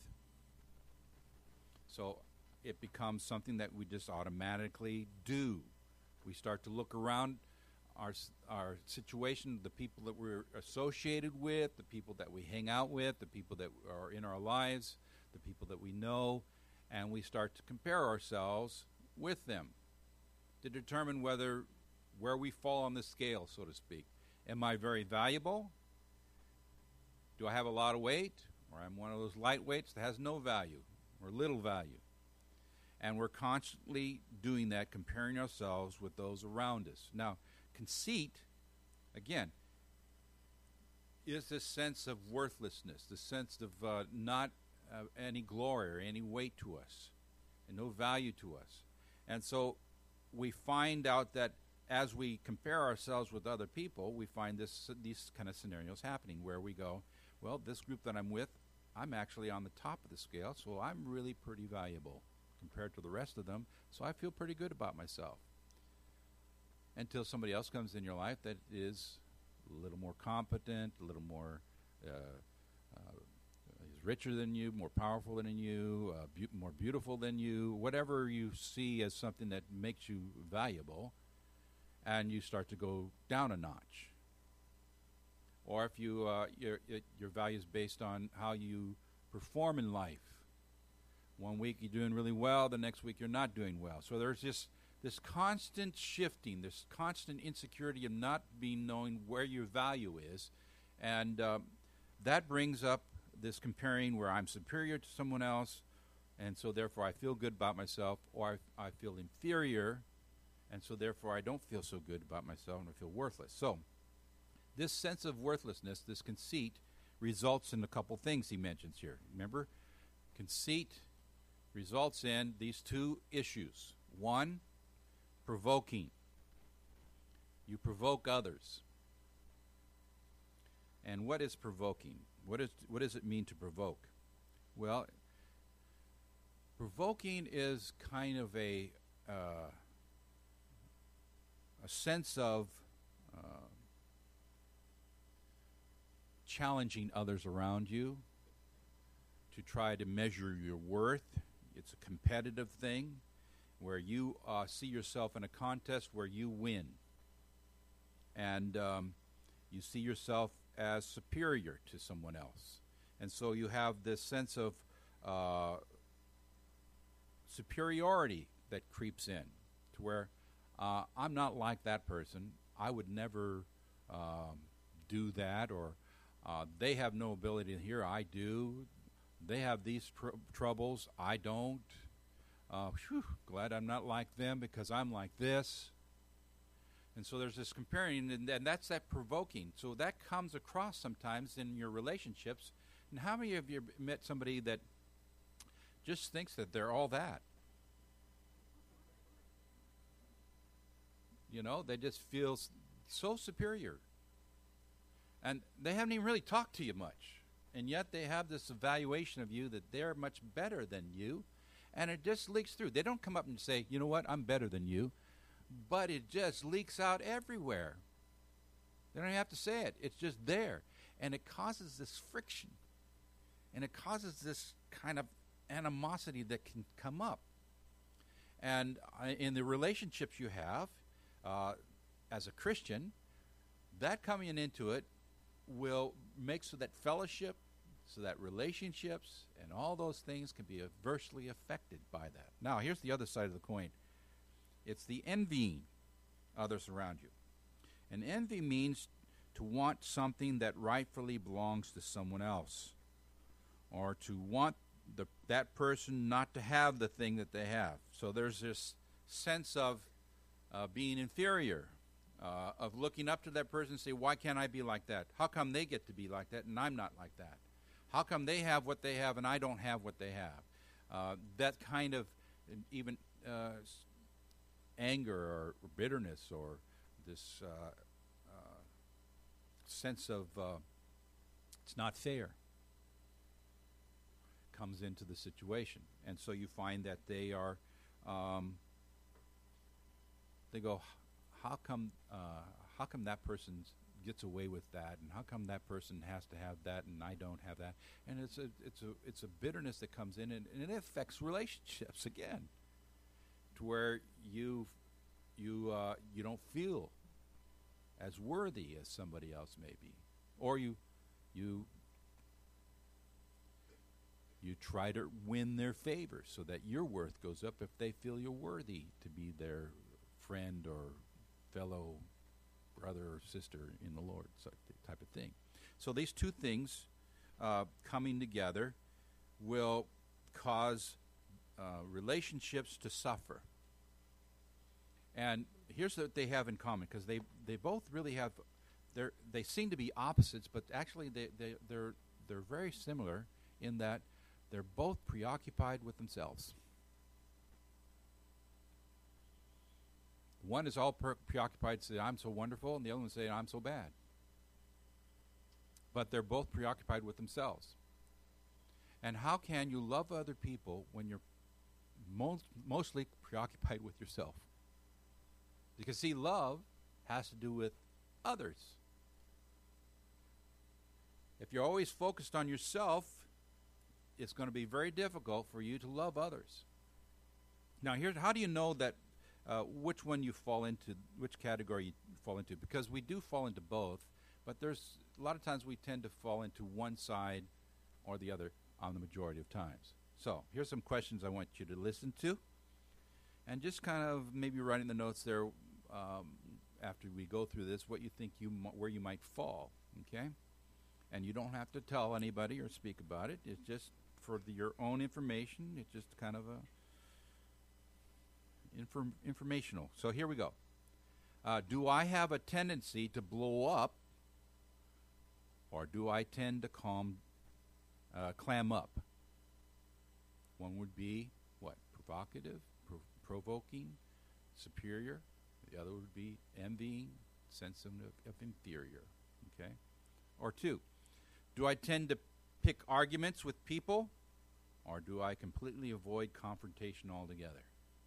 So it becomes something that we just automatically do. We start to look around our our situation, the people that we're associated with, the people that we hang out with, the people that are in our lives, the people that we know, and we start to compare ourselves with them to determine whether where we fall on the scale, so to speak. Am I very valuable? Do I have a lot of weight? Or I'm one of those lightweights that has no value or little value. And we're constantly doing that, comparing ourselves with those around us. Now, conceit, again, is this sense of worthlessness, the sense of uh, not uh, any glory or any weight to us, and no value to us. And so we find out that as we compare ourselves with other people, we find this these kind of scenarios happening where we go, well, this group that I'm with, I'm actually on the top of the scale, so I'm really pretty valuable compared to the rest of them, so I feel pretty good about myself. Until somebody else comes in your life that is a little more competent, a little more uh, uh, is richer than you, more powerful than you, uh, be- more beautiful than you, whatever you see as something that makes you valuable, and you start to go down a notch. Or if you uh, your it, your value is based on how you perform in life. One week you're doing really well, the next week you're not doing well. So there's this this constant shifting, this constant insecurity of not being knowing where your value is, and um, that brings up this comparing where I'm superior to someone else, and so therefore I feel good about myself, or I, I feel inferior, and so therefore I don't feel so good about myself and I feel worthless. So this sense of worthlessness, this conceit, results in a couple things he mentions here. Remember, conceit results in these two issues. One, provoking. You provoke others. And what is provoking? What is what does it mean to provoke? Well, provoking is kind of a uh, a sense of uh, challenging others around you to try to measure your worth. It's a competitive thing where you uh, see yourself in a contest where you win. And um, you see yourself as superior to someone else. And so you have this sense of uh, superiority that creeps in to where uh, I'm not like that person. I would never um, do that, or uh, they have no ability here. I do. They have these tr- troubles. I don't. Uh, whew, glad I'm not like them because I'm like this. And so there's this comparing, and, and that's that provoking. So that comes across sometimes in your relationships. And how many of you met somebody that just thinks that they're all that? You know, they just feel so superior. And they haven't even really talked to you much. And yet they have this evaluation of you that they're much better than you. And it just leaks through. They don't come up and say, you know what, I'm better than you. But it just leaks out everywhere. They don't even have to say it. It's just there. And it causes this friction. And it causes this kind of animosity that can come up. And uh, in the relationships you have, uh, as a Christian, that coming into it will make so that fellowship, so that relationships and all those things can be adversely affected by that. Now, here's the other side of the coin. It's the envying others around you. And envy means to want something that rightfully belongs to someone else, or to want the, that person not to have the thing that they have. So there's this sense of uh, being inferior, uh, of looking up to that person and say, why can't I be like that? How come they get to be like that and I'm not like that? How come they have what they have and I don't have what they have? Uh, that kind of even uh, anger or bitterness or this uh, uh, sense of uh, it's not fair comes into the situation. And so you find that they are, um, they go, how come, uh, how come that person gets away with that, and how come that person has to have that and I don't have that? And it's a, it's a, it's a bitterness that comes in, and, and it affects relationships again, to where you, you, uh, you don't feel as worthy as somebody else may be, or you, you. You try to win their favor so that your worth goes up if they feel you're worthy to be their friend or fellow brother or sister in the Lord, so type of thing. So these two things uh, coming together will cause uh, relationships to suffer. And here's what they have in common, because they, they both really have, they're, they seem to be opposites, but actually they, they, they're, they're very similar in that they're both preoccupied with themselves. One is all per- preoccupied to say, I'm so wonderful, and the other one say, I'm so bad. But they're both preoccupied with themselves. And how can you love other people when you're most, mostly preoccupied with yourself? Because, see, love has to do with others. If you're always focused on yourself, it's going to be very difficult for you to love others. Now, here's how do you know that uh, which one you fall into, which category you fall into? Because we do fall into both, but there's a lot of times we tend to fall into one side or the other on the majority of times. So here's some questions I want you to listen to, and just kind of maybe writing the notes there um, after we go through this, what you think you m- where you might fall. Okay, and you don't have to tell anybody or speak about it. It's just for the, your own information. It's just kind of a inform, informational. So here we go. Uh, do I have a tendency to blow up, or do I tend to calm, uh, clam up? One would be what? Provocative, pro- provoking, superior. The other would be envying, sense of, of inferior. Okay, or two. Do I tend to pick arguments with people, or do I completely avoid confrontation altogether?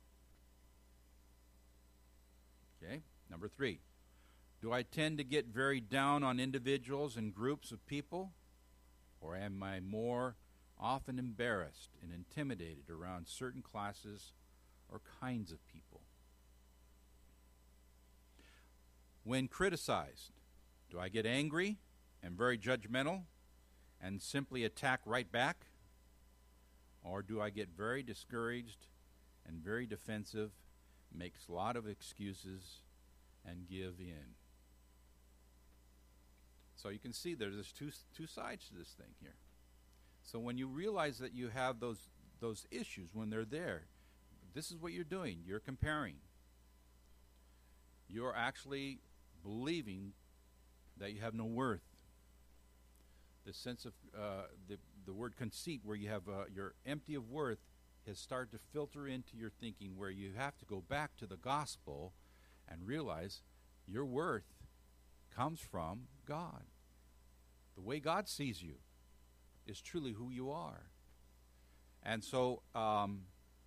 Okay, number three. Do I tend to get very down on individuals and groups of people, or am I more often embarrassed and intimidated around certain classes or kinds of people? When criticized, do I get angry and very judgmental and simply attack right back? Or do I get very discouraged and very defensive, makes a lot of excuses, and give in? So you can see there's two two sides to this thing here. So when you realize that you have those those issues, when they're there, this is what you're doing. You're comparing. You're actually believing that you have no worth. The sense of uh, the the word conceit, where you have uh, you're empty of worth, has started to filter into your thinking, where you have to go back to the gospel and realize your worth comes from God. The way God sees you is truly who you are. And so um,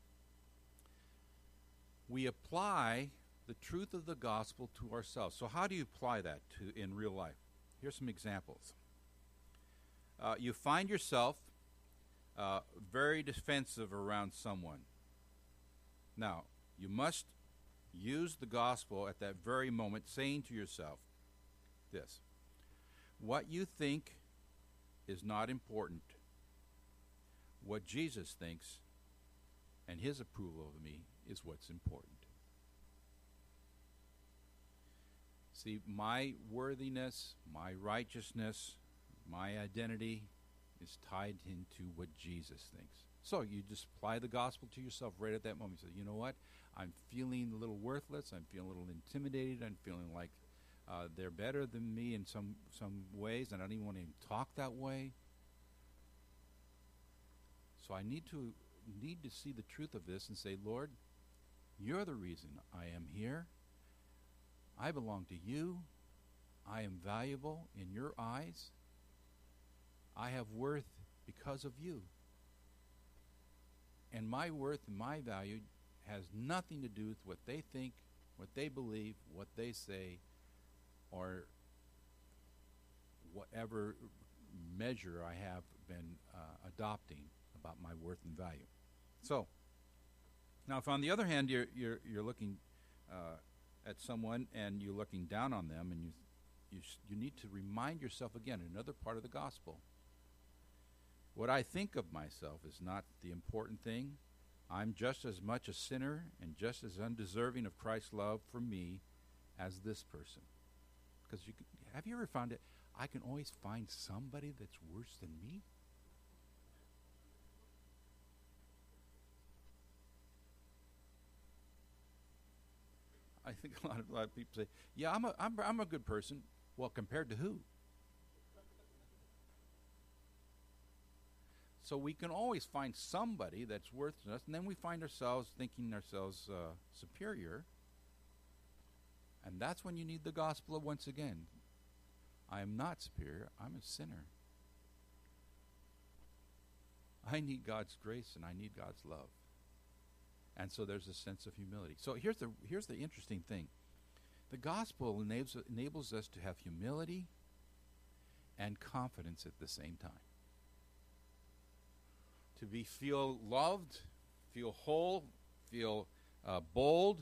we apply the truth of the gospel to ourselves. So how do you apply that to in real life? Here's some examples. Uh, you find yourself uh, very defensive around someone. Now, you must use the gospel at that very moment, saying to yourself this: what you think is not important. What Jesus thinks and his approval of me is what's important. See, my worthiness, my righteousness, my identity is tied into what Jesus thinks. So you just apply the gospel to yourself right at that moment. You say, you know what? I'm feeling a little worthless. I'm feeling a little intimidated. I'm feeling like uh, they're better than me in some, some ways, and I don't even want to talk that way. So I need to need to see the truth of this and say, Lord, you're the reason I am here. I belong to you. I am valuable in your eyes. I have worth because of you. And my worth and my value has nothing to do with what they think, what they believe, what they say, or whatever measure I have been uh, adopting about my worth and value. So, now if on the other hand you're you're, you're looking uh, at someone and you're looking down on them, and you you you need to remind yourself again, another part of the gospel. What I think of myself is not the important thing. I'm just as much a sinner and just as undeserving of Christ's love for me as this person. Because you can, have you ever found it? I can always find somebody that's worse than me. I think a lot of, a lot of people say, "Yeah, I'm a I'm, I'm a good person." Well, compared to who? So we can always find somebody that's worse than us, and then we find ourselves thinking ourselves uh, superior. And that's when you need the gospel once again. I am not superior. I'm a sinner. I need God's grace and I need God's love. And so there's a sense of humility. So here's the here's the interesting thing. The gospel enables, enables us to have humility and confidence at the same time. To be feel loved, feel whole, feel uh, bold,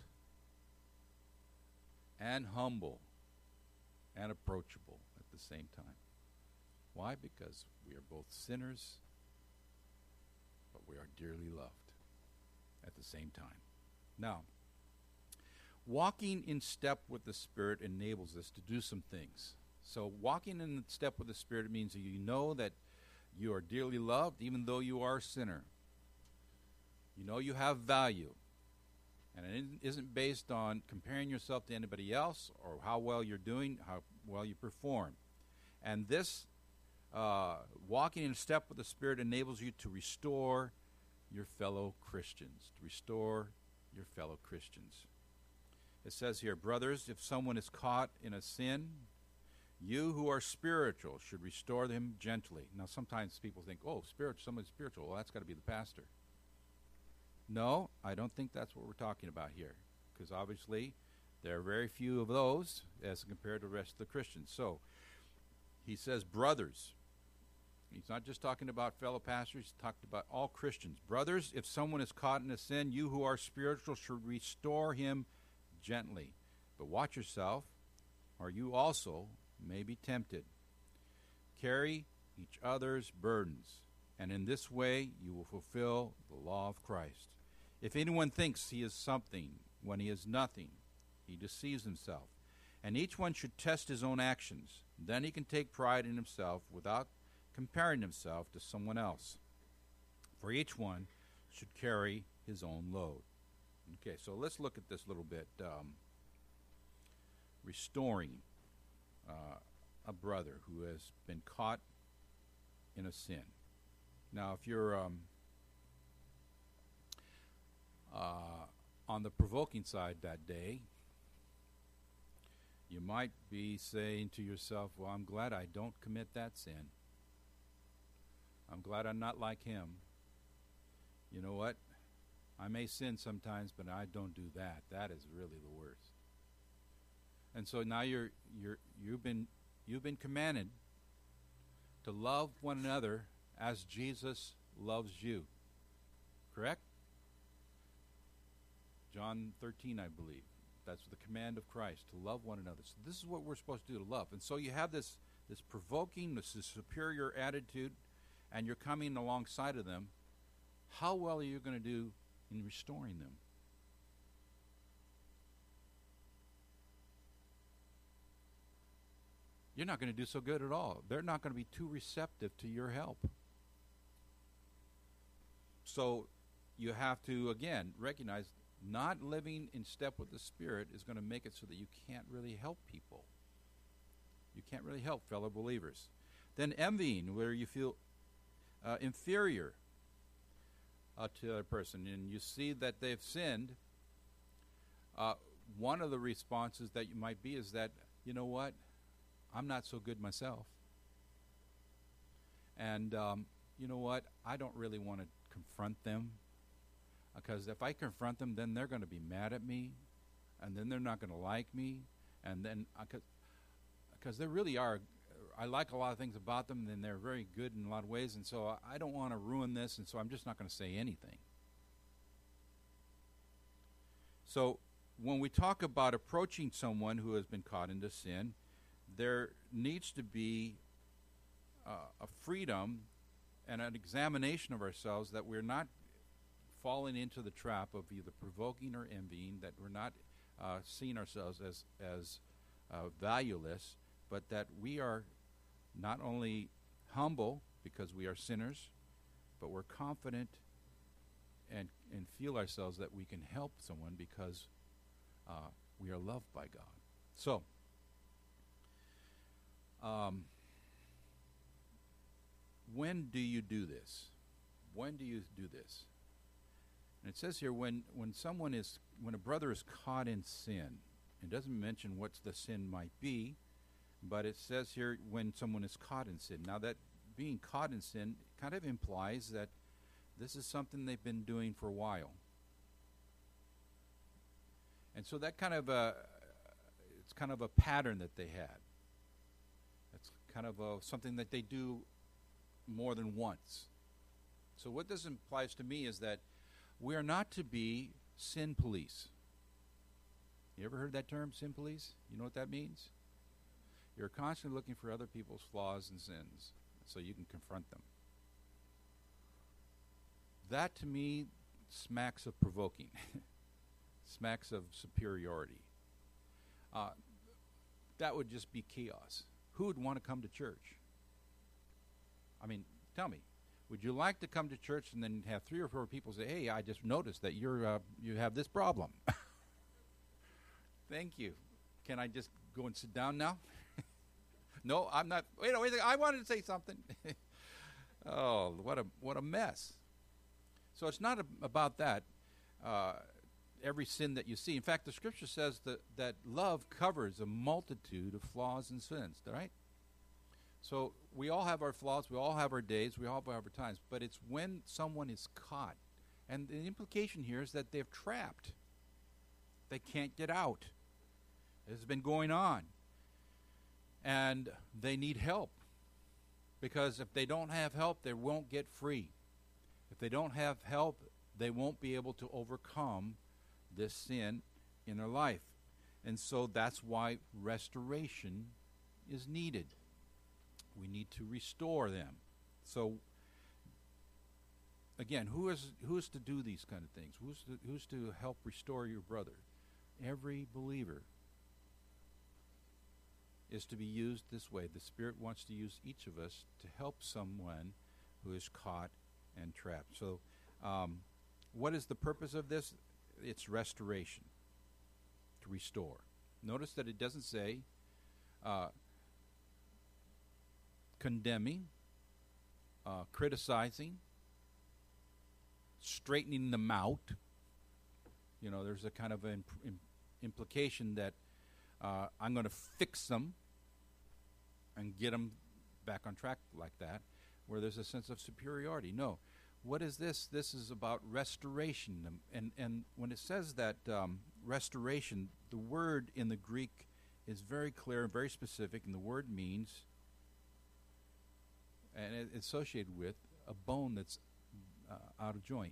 and humble, and approachable at the same time. Why? Because we are both sinners, but we are dearly loved at the same time. Now, walking in step with the Spirit enables us to do some things. So walking in step with the Spirit means that you know that you are dearly loved, even though you are a sinner. You know you have value. And it isn't based on comparing yourself to anybody else or how well you're doing, how well you perform. And this uh, walking in step with the Spirit enables you to restore your fellow Christians, to restore your fellow Christians. It says here, brothers, if someone is caught in a sin, you who are spiritual should restore them gently. Now, sometimes people think, oh, spiritual, someone's spiritual. Well, that's got to be the pastor. No, I don't think that's what we're talking about here, because obviously there are very few of those as compared to the rest of the Christians. So he says, brothers. He's not just talking about fellow pastors. He's talking about all Christians. Brothers, if someone is caught in a sin, you who are spiritual should restore him gently. But watch yourself, or you also may be tempted. Carry each other's burdens, and in this way you will fulfill the law of Christ. If anyone thinks he is something when he is nothing, he deceives himself. And each one should test his own actions. Then he can take pride in himself without comparing himself to someone else. For each one should carry his own load. Okay, so let's look at this little bit. Um, restoring uh, a brother who has been caught in a sin. Now, if you're um, uh, on the provoking side that day, you might be saying to yourself, well, I'm glad I don't commit that sin. I'm glad I'm not like him. You know what? I may sin sometimes, but I don't do that. That is really the worst. And so now you're you're you've been you've been commanded to love one another as Jesus loves you. Correct? John thirteen, I believe. That's the command of Christ, to love one another. So this is what we're supposed to do, to love. And so you have this this provoking, this superior attitude, and you're coming alongside of them. How well are you going to do in restoring them? You're not going to do so good at all. They're not going to be too receptive to your help. So you have to, again, recognize not living in step with the Spirit is going to make it so that you can't really help people. You can't really help fellow believers. Then envying, where you feel uh, inferior uh, to the other person, and you see that they've sinned. Uh, one of the responses that you might be is that, you know what? I'm not so good myself. And um, you know what? I don't really want to confront them, because if I confront them, then they're going to be mad at me, and then they're not going to like me, and then because they really are. I like a lot of things about them, and they're very good in a lot of ways, and so I, I don't want to ruin this, and so I'm just not going to say anything. So when we talk about approaching someone who has been caught into sin, there needs to be uh, a freedom and an examination of ourselves that we're not falling into the trap of either provoking or envying, that we're not uh, seeing ourselves as, as uh, valueless, but that we are not only humble because we are sinners, but we're confident and and feel ourselves that we can help someone because uh, we are loved by God. So, um, when do you do this? When do you do this? And it says here, when, when someone is, when a brother is caught in sin, it doesn't mention what the sin might be, but it says here when someone is caught in sin. Now that being caught in sin kind of implies that this is something they've been doing for a while. And so that kind of a, it's kind of a pattern that they had. It's kind of a, something that they do more than once. So what this implies to me is that we are not to be sin police. You ever heard that term, sin police? You know what that means? You're constantly looking for other people's flaws and sins so you can confront them. That to me smacks of provoking, smacks of superiority. Uh, that would just be chaos. Who would want to come to church? I mean, tell me, would you like to come to church and then have three or four people say, "Hey, I just noticed that you're uh, you have this problem." Thank you. Can I just go and sit down now? No, I'm not. Wait, wait. I wanted to say something. Oh, what a what a mess. So it's not a, about that. Uh, every sin that you see. In fact, the Scripture says that that love covers a multitude of flaws and sins. Right? So we all have our flaws. We all have our days. We all have our times. But it's when someone is caught, and the implication here is that they're trapped. They can't get out. This has been going on. And they need help. Because if they don't have help, they won't get free. If they don't have help, they won't be able to overcome this sin in their life. And so that's why restoration is needed. We need to restore them. So, again, who is who is to do these kind of things? Who's to, who's to help restore your brother? Every believer is to be used this way. The Spirit wants to use each of us to help someone who is caught and trapped. So, um, what is the purpose of this? It's restoration, to restore. Notice that it doesn't say uh, condemning, uh, criticizing, straightening them out. You know, there's a kind of an imp- imp- implication that uh, I'm going to fix them and get them back on track like that, where there's a sense of superiority. No. What is this? This is about restoration. And and when it says that um, restoration, the word in the Greek is very clear and very specific, and the word means, and it's associated with, a bone that's uh, out of joint.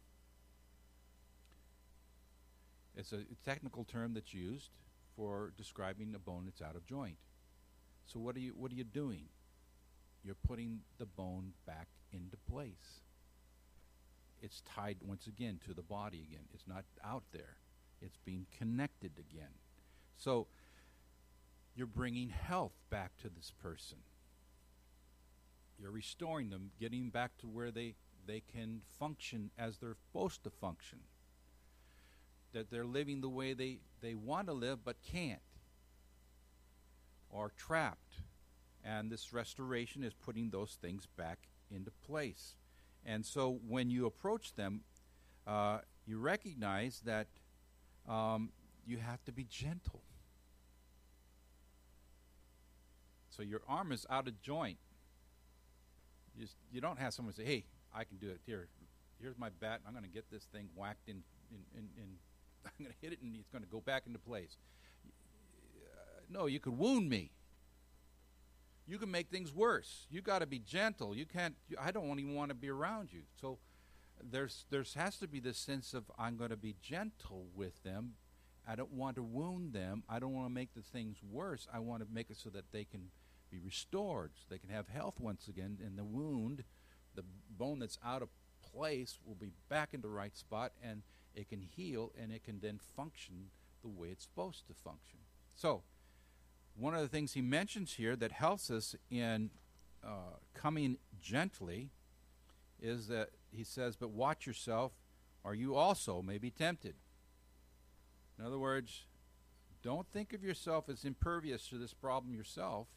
It's a technical term that's used for describing a bone that's out of joint. So what are you what are you doing? You're putting the bone back into place. It's tied once again to the body again. It's not out there. It's being connected again. So you're bringing health back to this person. You're restoring them, getting back to where they, they can function as they're supposed to function. That they're living the way they, they want to live but can't. Or trapped. And this restoration is putting those things back into place. And so when you approach them, uh, you recognize that um, you have to be gentle. So your arm is out of joint. You, just, you don't have someone say, hey, I can do it. Here, here's my bat. I'm going to get this thing whacked in, in, in, in I'm going to hit it, and it's going to go back into place. Uh, no, you could wound me. You can make things worse. You got to be gentle. You can't. You, I don't even want to be around you. So there's there's has to be this sense of I'm going to be gentle with them. I don't want to wound them. I don't want to make the things worse. I want to make it so that they can be restored, so they can have health once again. And the wound, the bone that's out of place, will be back in the right spot, and it can heal, and it can then function the way it's supposed to function. So one of the things he mentions here that helps us in uh, coming gently is that he says, but watch yourself, or you also may be tempted. In other words, don't think of yourself as impervious to this problem yourself.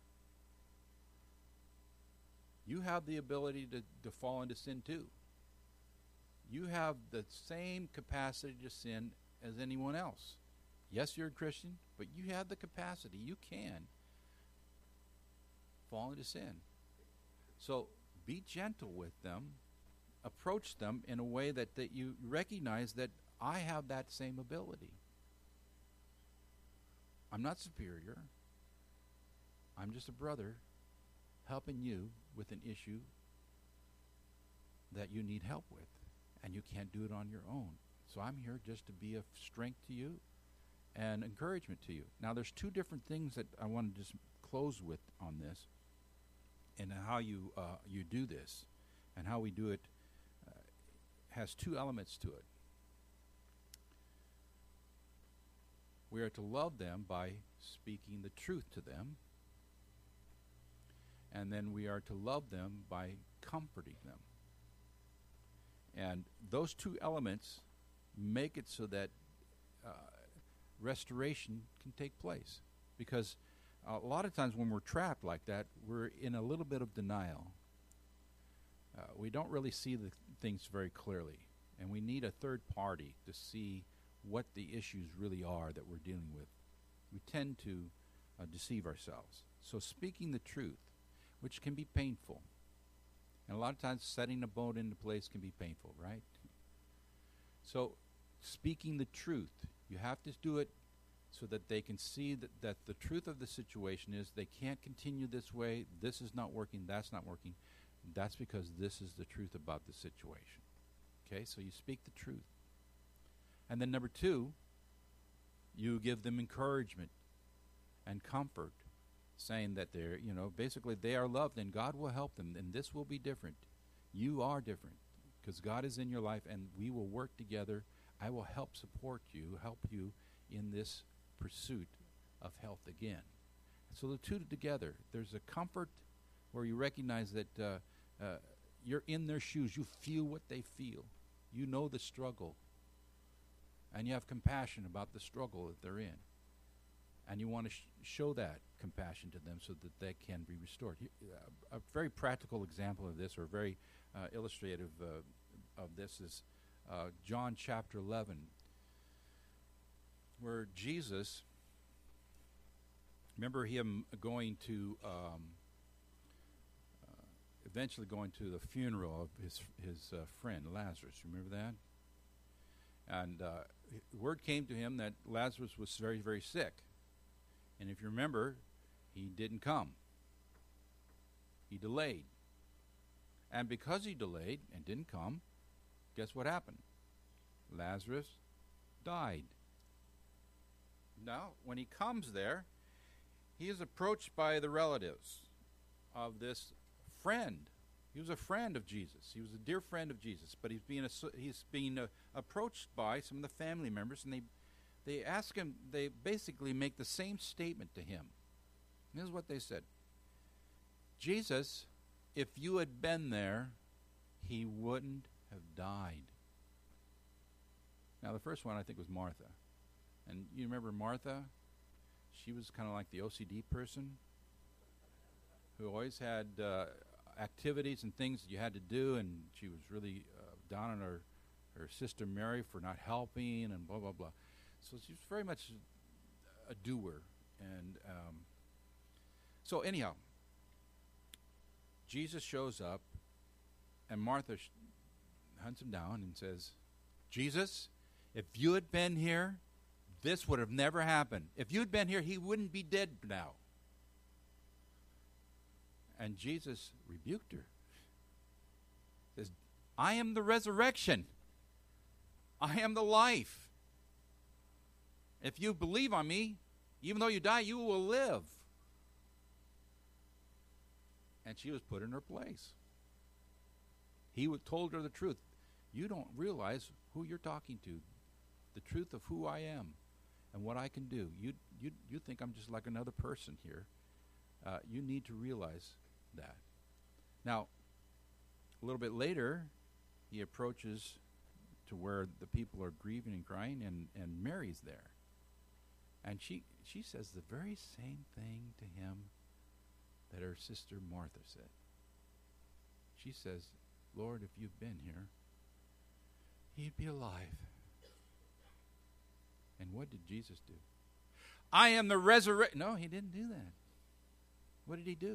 You have the ability to, to fall into sin too. You have the same capacity to sin as anyone else. Yes, you're a Christian, but you have the capacity. You can fall into sin. So be gentle with them. Approach them in a way that, that you recognize that I have that same ability. I'm not superior. I'm just a brother helping you with an issue that you need help with, and you can't do it on your own. So I'm here just to be of strength to you and encouragement to you. Now, there's two different things that I want to just close with on this, and how you uh, you do this, and how we do it uh, has two elements to it. We are to love them by speaking the truth to them, and then we are to love them by comforting them. And those two elements make it so that uh, restoration can take place. Because a lot of times when we're trapped like that, we're in a little bit of denial. Uh, we don't really see the th- things very clearly. And we need a third party to see what the issues really are that we're dealing with. We tend to uh, deceive ourselves. So speaking the truth, which can be painful, and a lot of times setting a boat into place can be painful, right? So speaking the truth, you have to do it so that they can see that, that the truth of the situation is they can't continue this way, this is not working, that's not working. That's because this is the truth about the situation. Okay, so you speak the truth. And then number two, you give them encouragement and comfort, saying that they're, you know, basically they are loved and God will help them, and this will be different. You are different because God is in your life, and we will work together. I will help support you, help you in this pursuit of health again. So the two together, there's a comfort where you recognize that uh, uh, you're in their shoes. You feel what they feel. You know the struggle. And you have compassion about the struggle that they're in. And you want to sh- show that compassion to them so that they can be restored. Uh, a very practical example of this, or very uh, illustrative uh, of this, is uh, John chapter eleven, where Jesus, remember him going to, um, uh, eventually going to the funeral of his, his uh, friend Lazarus. Remember that? And uh, word came to him that Lazarus was very, very sick. And if you remember, he didn't come. He delayed. And because he delayed and didn't come, guess what happened? Lazarus died. Now, when he comes there, he is approached by the relatives of this friend. He was a friend of Jesus. He was a dear friend of Jesus, but he's being a, he's being uh, approached by some of the family members, and they they ask him. They basically make the same statement to him. And this is what they said: Jesus, if you had been there, he wouldn't have died. Now, the first one I think was Martha, and you remember Martha? She was kind of like the O C D person who always had Uh, activities and things that you had to do, and she was really uh, down on her, her sister Mary for not helping, and blah, blah, blah. So she was very much a doer. And um, So anyhow, Jesus shows up, and Martha sh- hunts him down and says, Jesus, if you had been here, this would have never happened. If you'd been here, he wouldn't be dead now. And Jesus rebuked her. Says, I am the resurrection. I am the life. If you believe on me, even though you die, you will live. And she was put in her place. He told her the truth. You don't realize who you're talking to. The truth of who I am and what I can do. You you you think I'm just like another person here. Uh, you need to realize that. Now, a little bit later, he approaches to where the people are grieving and crying, and, and Mary's there. And she, she says the very same thing to him that her sister Martha said. She says, Lord, if you'd been here, he'd be alive. And what did Jesus do? I am the resurrection. No, he didn't do that. What did he do?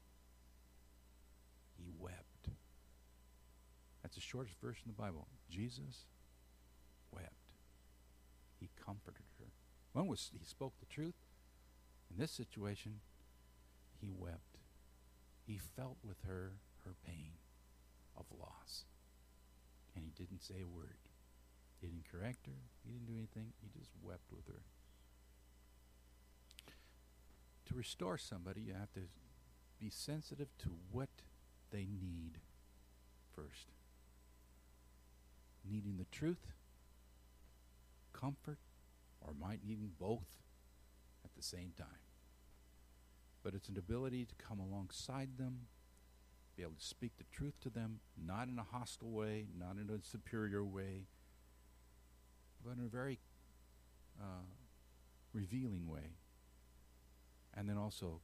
He wept. That's the shortest verse in the Bible. Jesus wept. He comforted her. One was he spoke the truth. In this situation, he wept. He felt with her her pain of loss. And he didn't say a word. He didn't correct her. He didn't do anything. He just wept with her. To restore somebody, you have to be sensitive to what they need first. Needing the truth, comfort, or might needing both at the same time. But it's an ability to come alongside them, be able to speak the truth to them, not in a hostile way, not in a superior way, but in a very uh, revealing way. And then also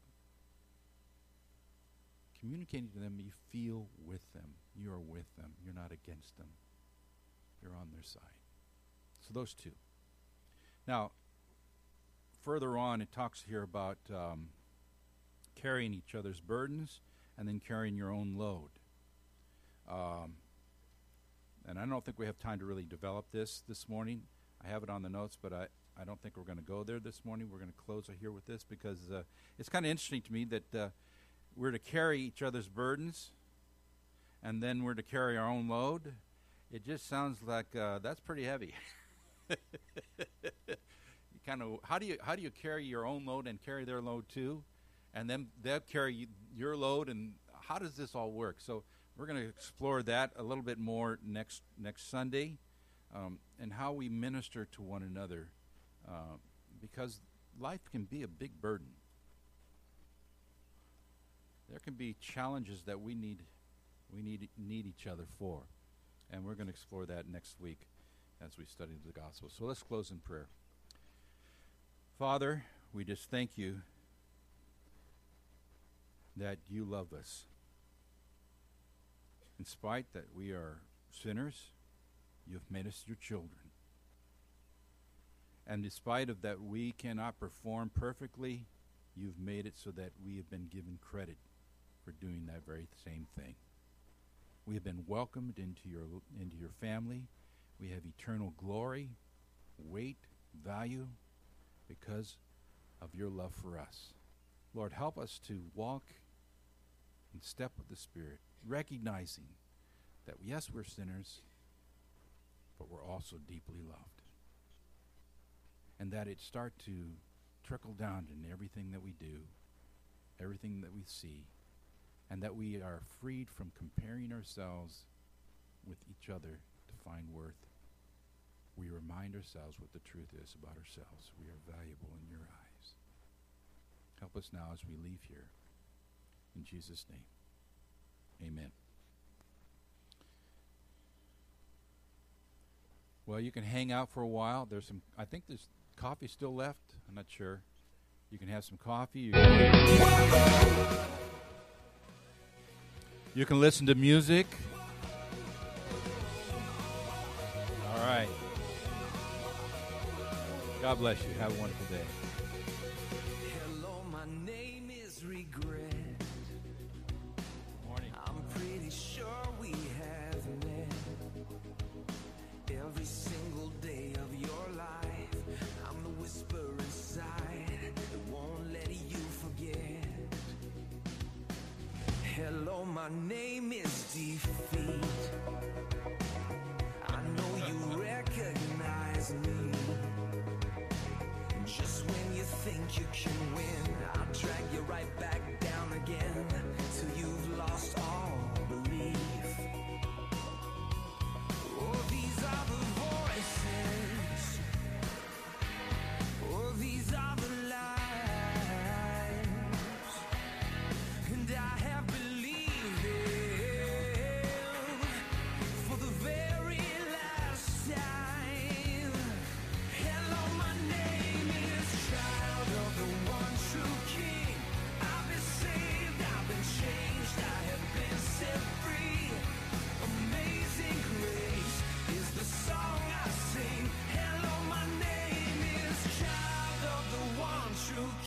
communicating to them, you feel with them. You are with them. You're not against them. You're on their side. So those two. Now, further on, it talks here about um, carrying each other's burdens and then carrying your own load. Um, and I don't think we have time to really develop this this morning. I have it on the notes, but I, I don't think we're going to go there this morning. We're going to close here with this because uh, it's kind of interesting to me that uh, we're to carry each other's burdens and then we're to carry our own load. It just sounds like uh, that's pretty heavy. you kind of how do you how do you carry your own load and carry their load too, and then they'll carry your load, and how does this all work? So we're going to explore that a little bit more next next Sunday, um, and how we minister to one another, uh, because life can be a big burden. There can be challenges that we need we need need each other for. And we're going to explore that next week as we study the gospel. So let's close in prayer. Father, we just thank you that you love us. In spite that we are sinners, you've made us your children. And in spite of that we cannot perform perfectly, you've made it so that we have been given credit for doing that very same thing. We have been welcomed into your into your family. We have eternal glory, weight, value, because of your love for us. Lord, help us to walk in step with the Spirit, recognizing that, yes, we're sinners, but we're also deeply loved. And that it start to trickle down in everything that we do, everything that we see, and that we are freed from comparing ourselves with each other to find worth. We remind ourselves what the truth is about ourselves. We are valuable in your eyes. Help us now as we leave here. In Jesus' name, amen. Well, you can hang out for a while. There's some, I think there's coffee still left. I'm not sure. You can have some coffee. You can, you can listen to music. All right. God bless you. Have a wonderful day. Hello, my name is Rigo. sure we have met. Every single day of your life, I'm the whisper inside that won't let you forget. Hello, my name is Defeat.